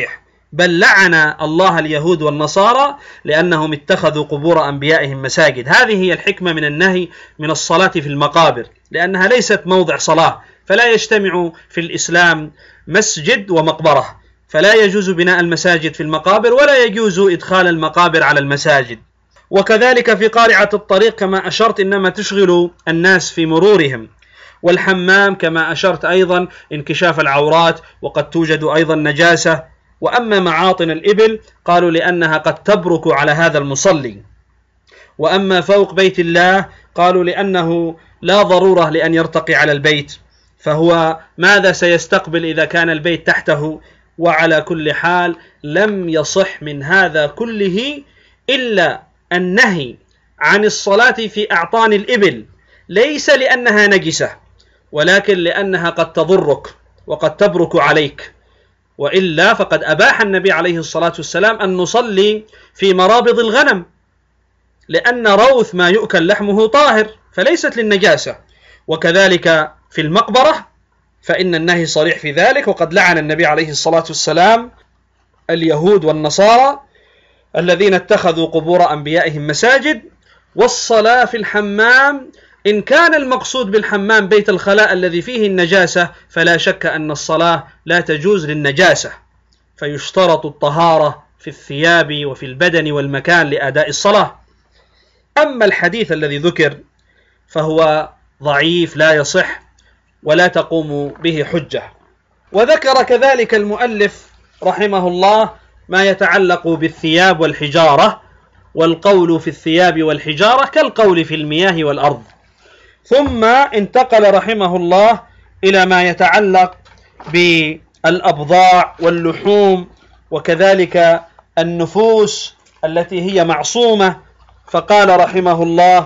بل لعن الله اليهود والنصارى لأنهم اتخذوا قبور أنبيائهم مساجد. هذه هي الحكمة من النهي من الصلاة في المقابر، لأنها ليست موضع صلاة، فلا يجتمع في الإسلام مسجد ومقبرة، فلا يجوز بناء المساجد في المقابر، ولا يجوز إدخال المقابر على المساجد. وكذلك في قارعة الطريق كما أشرت إنما تشغل الناس في مرورهم، والحمام كما أشرت أيضا انكشاف العورات، وقد توجد أيضا نجاسة. وأما معاطن الإبل قالوا لأنها قد تبرك على هذا المصلي. وأما فوق بيت الله قالوا لأنه لا ضرورة لأن يرتقي على البيت، فهو ماذا سيستقبل إذا كان البيت تحته؟ وعلى كل حال لم يصح من هذا كله إلا النهي عن الصلاة في أعطان الإبل، ليس لأنها نجسة، ولكن لأنها قد تضرك وقد تبرك عليك، وإلا فقد أباح النبي عليه الصلاة والسلام أن نصلي في مرابض الغنم، لأن روث ما يؤكل لحمه طاهر فليست للنجاسة. وكذلك في المقبرة فإن النهي صريح في ذلك، وقد لعن النبي عليه الصلاة والسلام اليهود والنصارى الذين اتخذوا قبور أنبيائهم مساجد. والصلاة في الحمام إن كان المقصود بالحمام بيت الخلاء الذي فيه النجاسة فلا شك أن الصلاة لا تجوز للنجاسة، فيشترط الطهارة في الثياب وفي البدن والمكان لأداء الصلاة. أما الحديث الذي ذكر فهو ضعيف لا يصح ولا تقوم به حجة. وذكر كذلك المؤلف رحمه الله ما يتعلق بالثياب والحجارة، والقول في الثياب والحجارة كالقول في المياه والأرض. ثم انتقل رحمه الله إلى ما يتعلق بالأبضاع واللحوم وكذلك النفوس التي هي معصومة، فقال رحمه الله: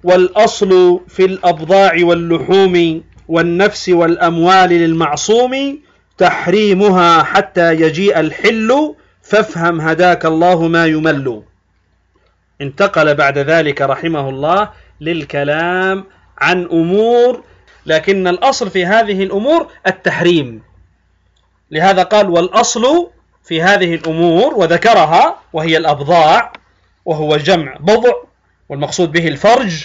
والأصل في الأبضاع واللحوم والنفس والأموال للمعصوم تحريمها حتى يجيء الحل، فافهم هداك الله ما يمل. انتقل بعد ذلك رحمه الله للكلام عن أمور، لكن الأصل في هذه الأمور التحريم، لهذا قال: والأصل في هذه الأمور، وذكرها وهي الأبضاع، وهو جمع بضع والمقصود به الفرج،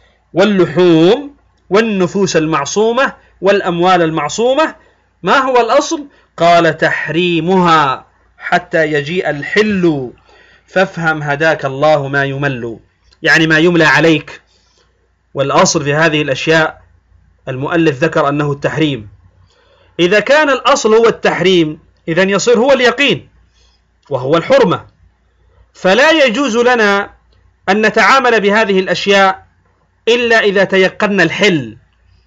واللحوم والنفوس المعصومة والأموال المعصومة. ما هو الأصل؟ قال: تحريمها حتى يجيء الحل، فافهم هداك الله ما يمل، يعني ما يملى عليك. والأصل في هذه الأشياء المؤلف ذكر أنه التحريم. إذا كان الأصل هو التحريم إذن يصير هو اليقين وهو الحرمة، فلا يجوز لنا أن نتعامل بهذه الأشياء إلا إذا تيقنا الحل.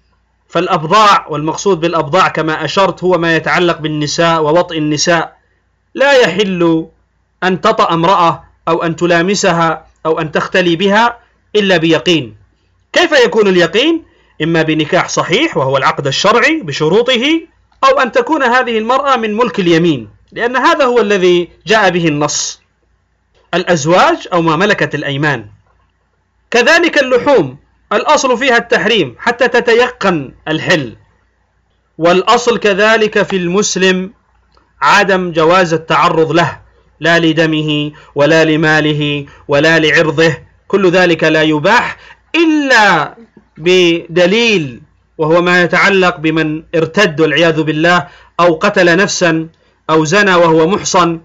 فالأبضاع، والمقصود بالأبضاع كما أشرت هو ما يتعلق بالنساء ووطئ النساء، لا يحل أن تطأ امرأة أو أن تلامسها أو أن تختلي بها إلا بيقين. كيف يكون اليقين؟ إما بنكاح صحيح وهو العقد الشرعي بشروطه، أو أن تكون هذه المرأة من ملك اليمين، لأن هذا هو الذي جاء به النص، الأزواج أو ما ملكت الأيمان. كذلك اللحوم الأصل فيها التحريم حتى تتيقن الحل، والأصل كذلك في المسلم عدم جواز التعرض له، لا لدمه ولا لماله ولا لعرضه، كل ذلك لا يباح إلا بدليل، وهو ما يتعلق بمن ارتد والعياذ بالله، أو قتل نفسا أو زنى وهو محصن.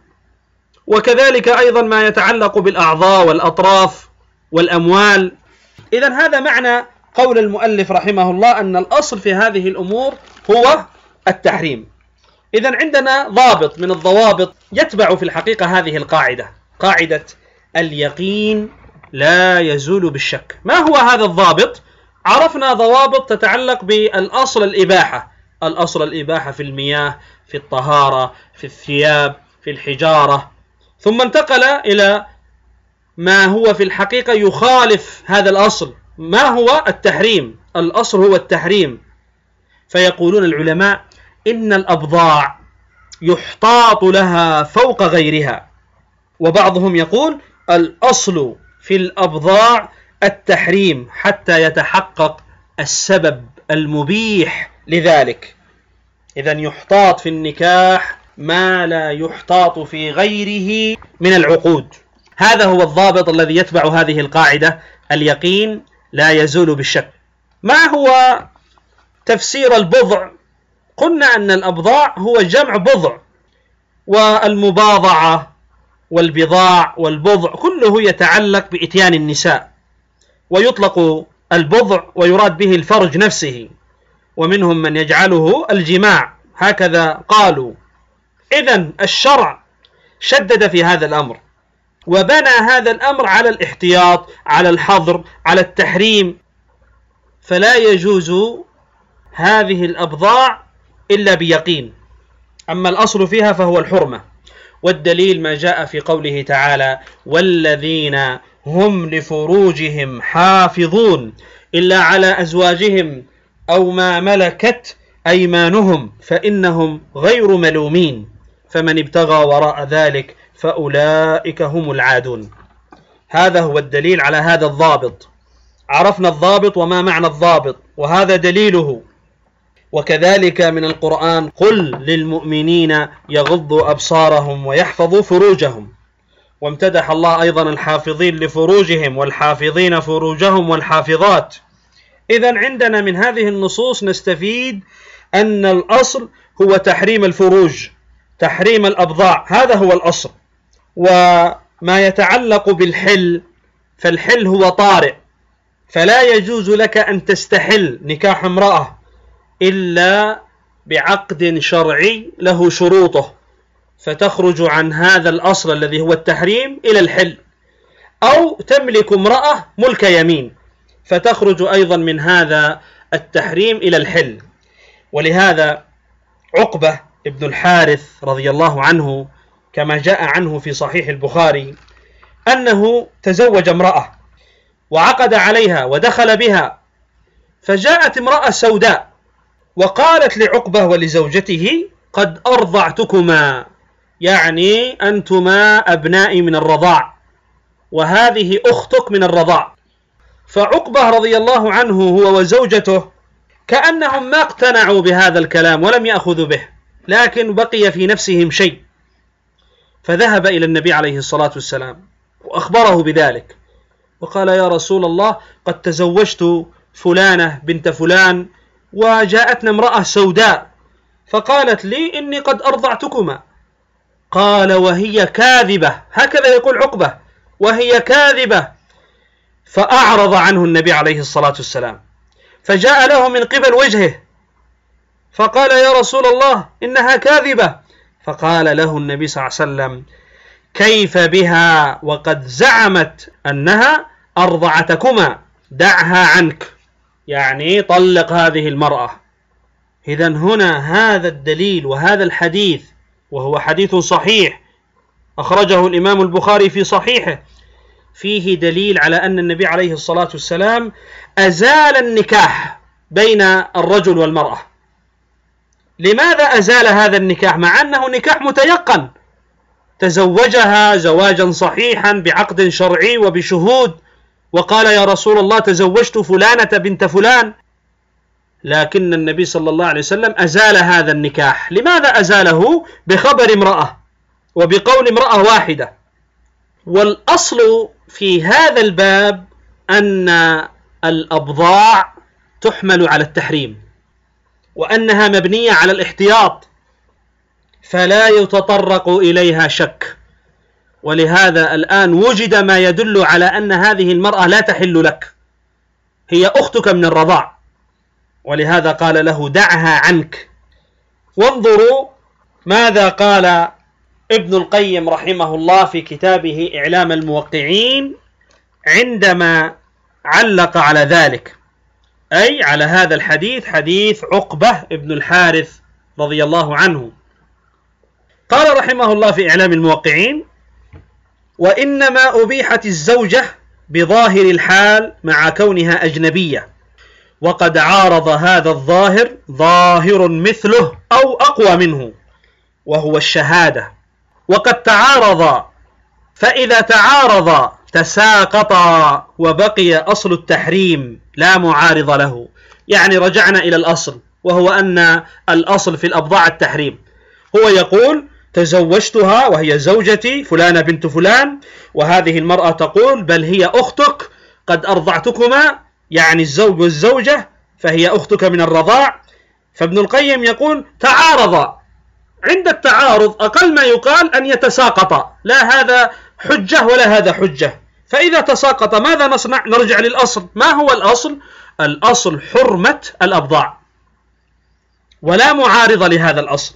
وكذلك أيضا ما يتعلق بالأعضاء والأطراف والأموال. إذن هذا معنى قول المؤلف رحمه الله أن الأصل في هذه الأمور هو التحريم. إذن عندنا ضابط من الضوابط يتبع في الحقيقة هذه القاعدة، قاعدة اليقين لا يزول بالشك. ما هو هذا الضابط؟ عرفنا ضوابط تتعلق بالأصل الإباحة، الأصل الإباحة في المياه، في الطهارة، في الثياب، في الحجارة. ثم انتقل إلى ما هو في الحقيقة يخالف هذا الأصل. ما هو التحريم؟ الأصل هو التحريم. فيقولون العلماء إن الأبضاع يحتاط لها فوق غيرها، وبعضهم يقول الأصل في الأبضاع التحريم حتى يتحقق السبب المبيح لذلك. إذن يحتاط في النكاح ما لا يحتاط في غيره من العقود. هذا هو الضابط الذي يتبع هذه القاعدة: اليقين لا يزول بالشك. ما هو تفسير البضع؟ قلنا أن الأبضاع هو جمع بضع، والمباضعة والبضاع والبضع كله يتعلق بإتيان النساء، ويطلق البضع ويراد به الفرج نفسه، ومنهم من يجعله الجماع، هكذا قالوا. إذن الشرع شدد في هذا الأمر، وبنى هذا الأمر على الاحتياط، على الحظر، على التحريم، فلا يجوز هذه الأبضاع إلا بيقين. أما الأصل فيها فهو الحرمة، والدليل ما جاء في قوله تعالى: والذين هم لفروجهم حافظون إلا على أزواجهم أو ما ملكت أيمانهم فإنهم غير ملومين فمن ابتغى وراء ذلك فأولئك هم العادون. هذا هو الدليل على هذا الضابط. عرفنا الضابط وما معنى الضابط، وهذا دليله. وكذلك من القرآن: قل للمؤمنين يغضوا أبصارهم ويحفظوا فروجهم. وامتدح الله أيضا الحافظين لفروجهم والحافظين فروجهم والحافظات. إذن عندنا من هذه النصوص نستفيد أن الأصل هو تحريم الفروج، تحريم الأبضاع، هذا هو الأصل. وما يتعلق بالحل، فالحل هو طارئ، فلا يجوز لك أن تستحل نكاح امرأة إلا بعقد شرعي له شروطه، فتخرج عن هذا الأصل الذي هو التحريم إلى الحل. أو تملك امرأة ملك يمين، فتخرج أيضا من هذا التحريم إلى الحل. ولهذا عقبة ابن الحارث رضي الله عنه كما جاء عنه في صحيح البخاري أنه تزوج امرأة وعقد عليها ودخل بها، فجاءت امرأة سوداء وقالت لعقبة ولزوجته: قد أرضعتكما، يعني أنتما أبنائي من الرضاع، وهذه أختك من الرضاع. فعقبة رضي الله عنه هو وزوجته كأنهم ما اقتنعوا بهذا الكلام ولم يأخذوا به، لكن بقي في نفسهم شيء، فذهب إلى النبي عليه الصلاة والسلام وأخبره بذلك، وقال: يا رسول الله، قد تزوجت فلانة بنت فلان وجاءتنا امرأة سوداء فقالت لي إني قد أرضعتكما. قال: وهي كاذبة، هكذا يقول عقبة، وهي كاذبة. فأعرض عنه النبي عليه الصلاة والسلام، فجاء له من قبل وجهه فقال: يا رسول الله، إنها كاذبة. فقال له النبي صلى الله عليه وسلم: كيف بها وقد زعمت أنها أرضعتكما، دعها عنك، يعني طلق هذه المرأة. إذن هنا هذا الدليل وهذا الحديث، وهو حديث صحيح أخرجه الإمام البخاري في صحيحه، فيه دليل على أن النبي عليه الصلاة والسلام أزال النكاح بين الرجل والمرأة. لماذا أزال هذا النكاح مع أنه نكاح متيقن؟ تزوجها زواجا صحيحا بعقد شرعي وبشهود، وقال: يا رسول الله، تزوجت فلانة بنت فلان. لكن النبي صلى الله عليه وسلم أزال هذا النكاح. لماذا أزاله؟ بخبر امرأة وبقول امرأة واحدة. والأصل في هذا الباب أن الأبضاع تحمل على التحريم، وأنها مبنية على الاحتياط، فلا يتطرق إليها شك. ولهذا الآن وجد ما يدل على أن هذه المرأة لا تحل لك، هي أختك من الرضاع، ولهذا قال له: دعها عنك. وانظروا ماذا قال ابن القيم رحمه الله في كتابه إعلام الموقعين عندما علق على ذلك، أي على هذا الحديث، حديث عقبة ابن الحارث رضي الله عنه. قال رحمه الله في إعلام الموقعين: وإنما أبيحت الزوجة بظاهر الحال مع كونها أجنبية، وقد عارض هذا الظاهر ظاهر مثله أو أقوى منه، وهو الشهادة. وقد تعارض، فإذا تعارض تساقطا وبقي أصل التحريم لا معارض له. يعني رجعنا إلى الأصل، وهو أن الأصل في الأبضاع التحريم، هو يقول تزوجتها وهي زوجتي فلانة بنت فلان، وهذه المرأة تقول بل هي أختك، قد أرضعتكما، يعني الزوج والزوجة، فهي أختك من الرضاع. فابن القيم يقول تعارض، عند التعارض أقل ما يقال أن يتساقط، لا هذا حجة ولا هذا حجة. فإذا تساقط ماذا نصنع؟ نرجع للأصل. ما هو الأصل؟ الأصل حرمة الأبضاع، ولا معارض لهذا الأصل،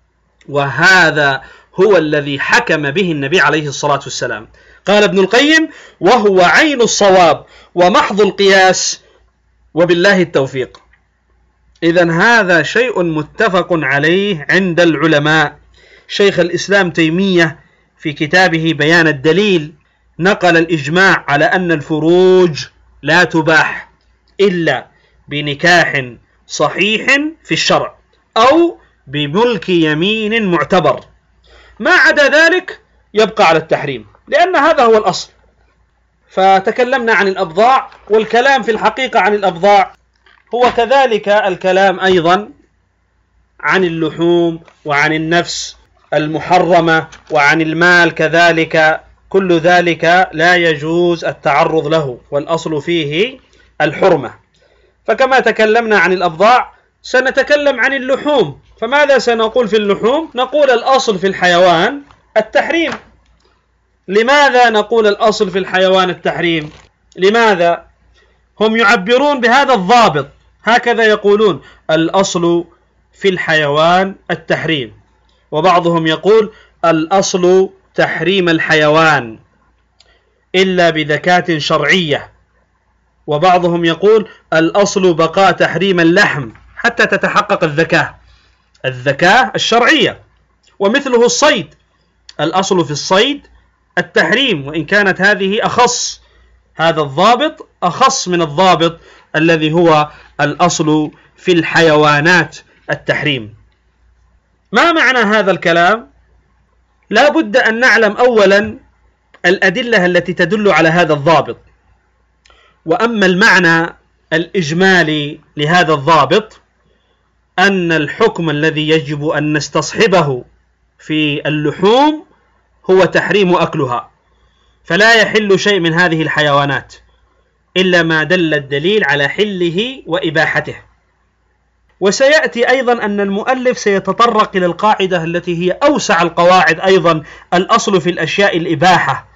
وهذا هو الذي حكم به النبي عليه الصلاة والسلام. قال ابن القيم وهو عين الصواب ومحض القياس، وبالله التوفيق. إذن هذا شيء متفق عليه عند العلماء. شيخ الإسلام تيمية في كتابه بيان الدليل نقل الإجماع على أن الفروج لا تباح إلا بنكاح صحيح في الشرع أو بملك يمين معتبر، ما عدا ذلك يبقى على التحريم، لأن هذا هو الأصل. فتكلمنا عن الأبضاع، والكلام في الحقيقة عن الأبضاع هو كذلك الكلام أيضا عن اللحوم وعن النفس المحرمة وعن المال كذلك، كل ذلك لا يجوز التعرض له، والأصل فيه الحرمة. فكما تكلمنا عن الأبضاع سنتكلم عن اللحوم. فماذا سنقول في اللحوم؟ نقول الأصل في الحيوان التحريم. لماذا نقول الأصل في الحيوان التحريم؟ لماذا؟ هم يعبرون بهذا الضابط، هكذا يقولون الأصل في الحيوان التحريم، وبعضهم يقول الأصل تحريم الحيوان إلا بذكاة شرعية، وبعضهم يقول الأصل بقاء تحريم اللحم حتى تتحقق الذكاة الشرعية. ومثله الصيد، الأصل في الصيد التحريم، وإن كانت هذه أخص، هذا الضابط أخص من الضابط الذي هو الأصل في الحيوانات التحريم. ما معنى هذا الكلام؟ لا بد أن نعلم أولا الأدلة التي تدل على هذا الضابط. وأما المعنى الإجمالي لهذا الضابط أن الحكم الذي يجب أن نستصحبه في اللحوم هو تحريم أكلها، فلا يحل شيء من هذه الحيوانات إلا ما دل الدليل على حله وإباحته. وسيأتي أيضا أن المؤلف سيتطرق إلى القاعدة التي هي أوسع القواعد أيضا، الأصل في الأشياء الإباحة،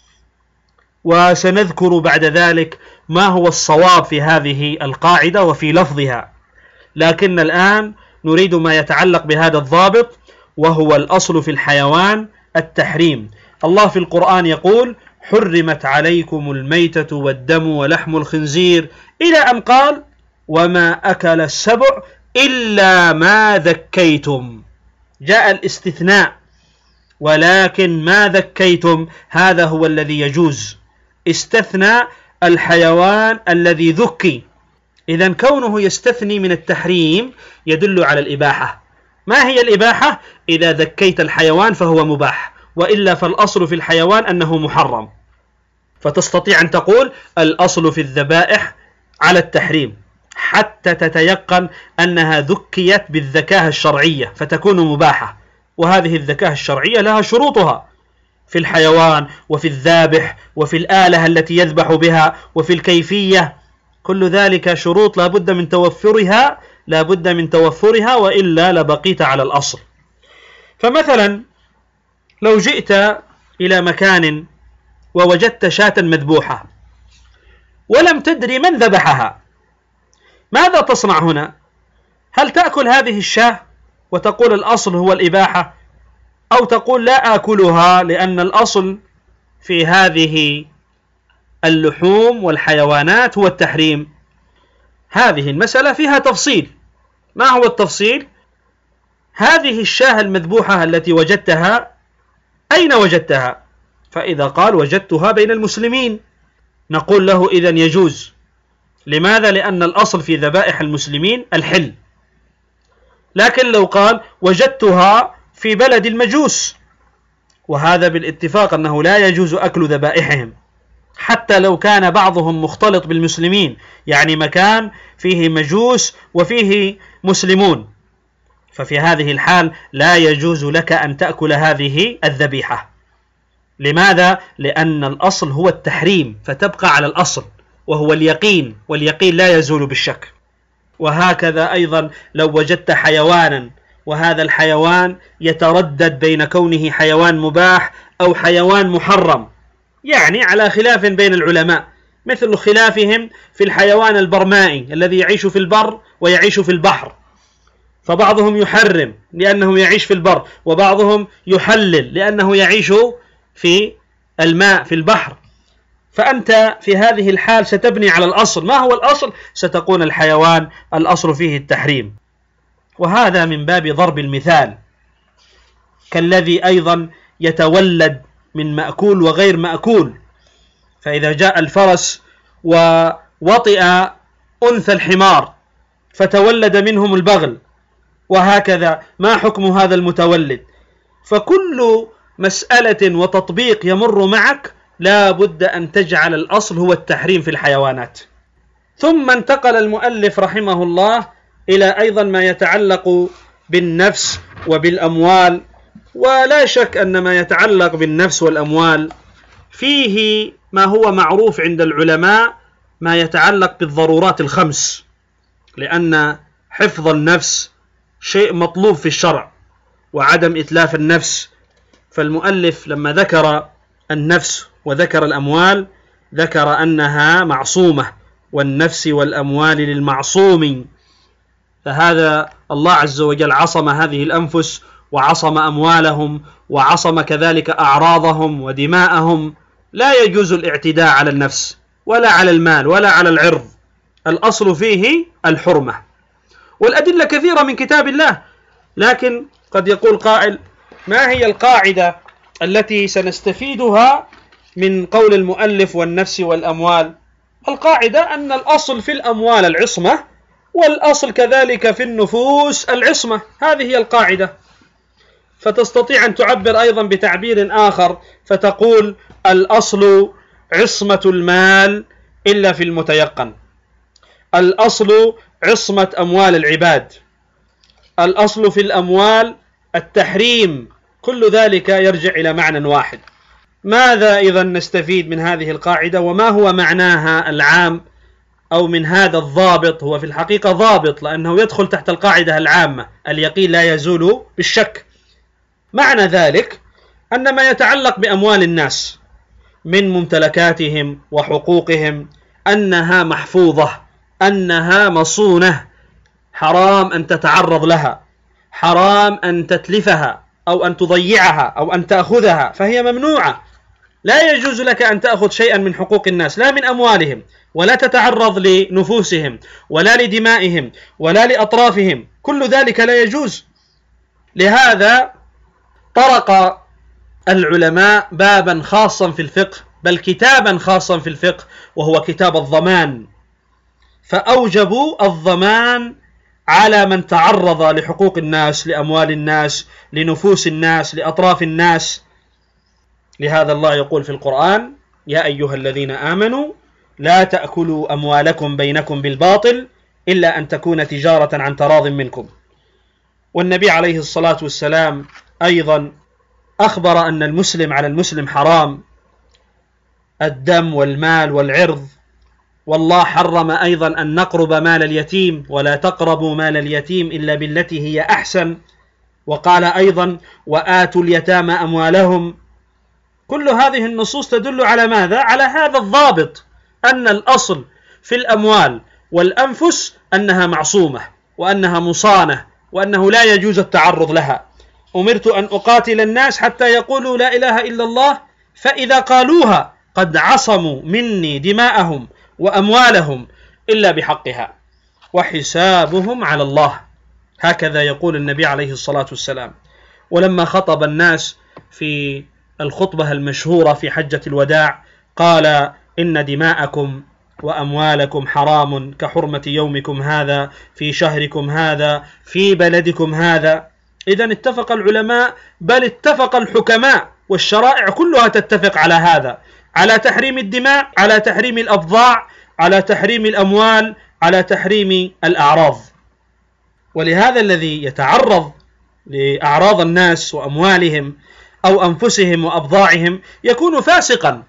وسنذكر بعد ذلك ما هو الصواب في هذه القاعدة وفي لفظها. لكن الآن نريد ما يتعلق بهذا الضابط، وهو الأصل في الحيوان التحريم. الله في القرآن يقول حرمت عليكم الميتة والدم ولحم الخنزير، إلى أن قال وما أكل السبع إلا ما ذكيتم. جاء الاستثناء، ولكن ما ذكيتم هذا هو الذي يجوز، استثنى الحيوان الذي ذكي. إذن كونه يستثني من التحريم يدل على الإباحة. ما هي الإباحة؟ إذا ذكيت الحيوان فهو مباح، وإلا فالأصل في الحيوان أنه محرم. فتستطيع أن تقول الأصل في الذبائح على التحريم حتى تتيقن أنها ذكيت بالذكاة الشرعية فتكون مباحة، وهذه الذكاة الشرعية لها شروطها في الحيوان وفي الذابح وفي الآلة التي يذبح بها وفي الكيفية، كل ذلك شروط لا بد من توفرها وإلا لبقيت على الأصل. فمثلا لو جئت إلى مكان ووجدت شاة مذبوحة ولم تدري من ذبحها، ماذا تصنع هنا؟ هل تأكل هذه الشاة وتقول الأصل هو الإباحة، أو تقول لا آكلها لأن الأصل في هذه اللحوم والحيوانات هو التحريم؟ هذه المسألة فيها تفصيل. ما هو التفصيل؟ هذه الشاة المذبوحة التي وجدتها أين وجدتها؟ فإذا قال وجدتها بين المسلمين نقول له إذن يجوز. لماذا؟ لأن الأصل في ذبائح المسلمين الحل. لكن لو قال وجدتها في بلد المجوس، وهذا بالاتفاق أنه لا يجوز أكل ذبائحهم حتى لو كان بعضهم مختلط بالمسلمين، يعني مكان فيه مجوس وفيه مسلمون، ففي هذه الحال لا يجوز لك أن تأكل هذه الذبيحة. لماذا؟ لأن الأصل هو التحريم، فتبقى على الأصل وهو اليقين، واليقين لا يزول بالشك. وهكذا أيضا لو وجدت حيوانا وهذا الحيوان يتردد بين كونه حيوان مباح أو حيوان محرم، يعني على خلاف بين العلماء، مثل خلافهم في الحيوان البرمائي الذي يعيش في البر ويعيش في البحر، فبعضهم يحرم لأنه يعيش في البر، وبعضهم يحلل لأنه يعيش في الماء في البحر. فأنت في هذه الحال ستبني على الأصل. ما هو الأصل؟ ستقول الحيوان الأصل فيه التحريم. وهذا من باب ضرب المثال، كالذي أيضا يتولد من مأكول وغير مأكول. فإذا جاء الفرس ووطئ أنثى الحمار فتولد منهم البغل، وهكذا ما حكم هذا المتولد؟ فكل مسألة وتطبيق يمر معك لا بد أن تجعل الأصل هو التحريم في الحيوانات. ثم انتقل المؤلف رحمه الله إلى أيضا ما يتعلق بالنفس وبالأموال. ولا شك أن ما يتعلق بالنفس والأموال فيه ما هو معروف عند العلماء، ما يتعلق بالضرورات الخمس، لأن حفظ النفس شيء مطلوب في الشرع وعدم إتلاف النفس. فالمؤلف لما ذكر النفس وذكر الأموال ذكر أنها معصومة، والنفس والأموال للمعصوم. فهذا الله عز وجل عصم هذه الأنفس وعصم أموالهم وعصم كذلك أعراضهم ودماءهم. لا يجوز الاعتداء على النفس ولا على المال ولا على العرض، الأصل فيه الحرمة. والأدلة كثيرة من كتاب الله، لكن قد يقول قائل: ما هي القاعدة التي سنستفيدها من قول المؤلف والنفس والأموال؟ القاعدة أن الأصل في الأموال العصمة، والأصل كذلك في النفوس العصمة. هذه هي القاعدة. فتستطيع أن تعبر أيضا بتعبير آخر فتقول: الأصل عصمة المال إلا في المتيقن، الأصل عصمة أموال العباد، الأصل في الأموال التحريم. كل ذلك يرجع إلى معنى واحد. ماذا إذا نستفيد من هذه القاعدة؟ وما هو معناها العام أو من هذا الضابط؟ هو في الحقيقة ضابط لأنه يدخل تحت القاعدة العامة: اليقين لا يزول بالشك. معنى ذلك أن ما يتعلق بأموال الناس من ممتلكاتهم وحقوقهم أنها محفوظة، أنها مصونة، حرام أن تتعرض لها، حرام أن تتلفها أو أن تضيعها أو أن تأخذها، فهي ممنوعة. لا يجوز لك أن تأخذ شيئا من حقوق الناس، لا من أموالهم، ولا تتعرض لنفوسهم ولا لدمائهم ولا لأطرافهم، كل ذلك لا يجوز. لهذا طرق العلماء بابا خاصا في الفقه، بل كتابا خاصا في الفقه، وهو كتاب الضمان. فأوجبوا الضمان على من تعرض لحقوق الناس، لأموال الناس، لنفوس الناس، لأطراف الناس. لهذا الله يقول في القرآن: يا أيها الذين آمنوا لا تأكلوا أموالكم بينكم بالباطل إلا أن تكون تجارة عن تراض منكم. والنبي عليه الصلاة والسلام أيضا أخبر أن المسلم على المسلم حرام، الدم والمال والعرض. والله حرم أيضا أن نقرب مال اليتيم، ولا تقربوا مال اليتيم إلا بالتي هي أحسن. وقال أيضا: وآتوا اليتامى أموالهم. كل هذه النصوص تدل على ماذا؟ على هذا الضابط، أن الأصل في الأموال والأنفس أنها معصومة وأنها مصانة وأنه لا يجوز التعرض لها. أمرت أن أقاتل الناس حتى يقولوا لا إله إلا الله، فإذا قالوها قد عصموا مني دماءهم وأموالهم إلا بحقها وحسابهم على الله. هكذا يقول النبي عليه الصلاة والسلام. ولما خطب الناس في الخطبة المشهورة في حجة الوداع قال: إن دماءكم وأموالكم حرام كحرمة يومكم هذا في شهركم هذا في بلدكم هذا. إذن اتفق العلماء، بل اتفق الحكماء، والشرائع كلها تتفق على هذا، على تحريم الدماء، على تحريم الأبضاع، على تحريم الأموال، على تحريم الأعراض. ولهذا الذي يتعرض لأعراض الناس وأموالهم أو أنفسهم وأبضاعهم يكون فاسقا،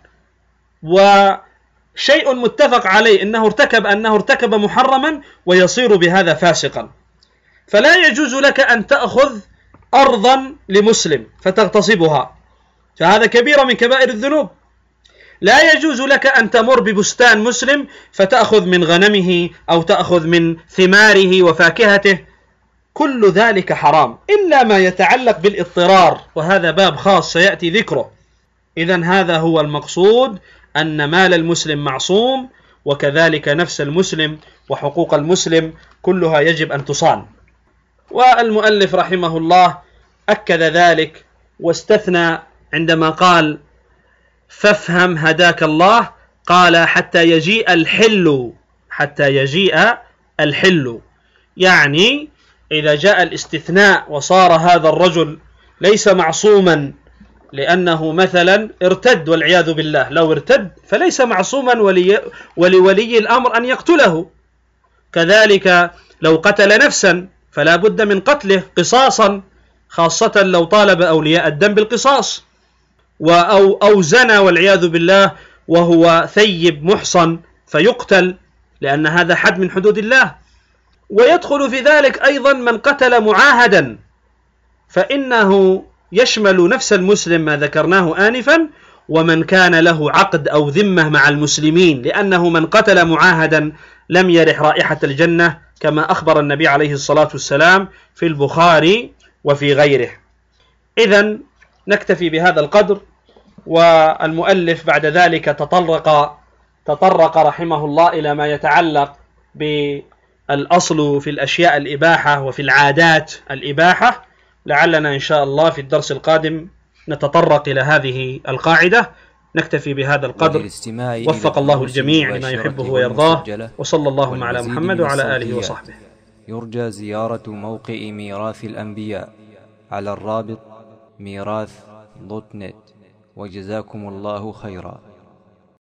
وشيء متفق عليه أنه ارتكب محرما ويصير بهذا فاسقا. فلا يجوز لك أن تأخذ أرضا لمسلم فتغتصبها، فهذا كبيرة من كبائر الذنوب. لا يجوز لك أن تمر ببستان مسلم فتأخذ من غنمه أو تأخذ من ثماره وفاكهته، كل ذلك حرام إلا ما يتعلق بالاضطرار، وهذا باب خاص سيأتي ذكره. إذن هذا هو المقصود، أن مال المسلم معصوم، وكذلك نفس المسلم وحقوق المسلم كلها يجب أن تصان. والمؤلف رحمه الله أكد ذلك واستثنى عندما قال فافهم هداك الله، قال حتى يجيء الحل، يعني إذا جاء الاستثناء وصار هذا الرجل ليس معصوما لأنه مثلا ارتد والعياذ بالله، لو ارتد فليس معصوما ولولي الأمر أن يقتله. كذلك لو قتل نفسا فلا بد من قتله قصاصا، خاصة لو طالب أولياء الدم بالقصاص، أو زنى والعياذ بالله وهو ثيب محصن فيقتل، لأن هذا حد من حدود الله. ويدخل في ذلك أيضا من قتل معاهدا، فإنه يشمل نفس المسلم ما ذكرناه آنفا، ومن كان له عقد أو ذمة مع المسلمين، لأنه من قتل معاهدا لم يرح رائحة الجنة، كما أخبر النبي عليه الصلاة والسلام في البخاري وفي غيره. إذن نكتفي بهذا القدر. والمؤلف بعد ذلك تطرق رحمه الله إلى ما يتعلق بالأصل في الأشياء الإباحة وفي العادات الإباحة. لعلنا إن شاء الله في الدرس القادم نتطرق إلى هذه القاعدة. نكتفي بهذا القدر. وفق الله الجميع لما يحبه ويرضاه، وصلى الله على محمد وعلى آله وصحبه. يرجى زيارة موقع ميراث الأنبياء على الرابط ميراث.net، وجزاكم الله خيرا.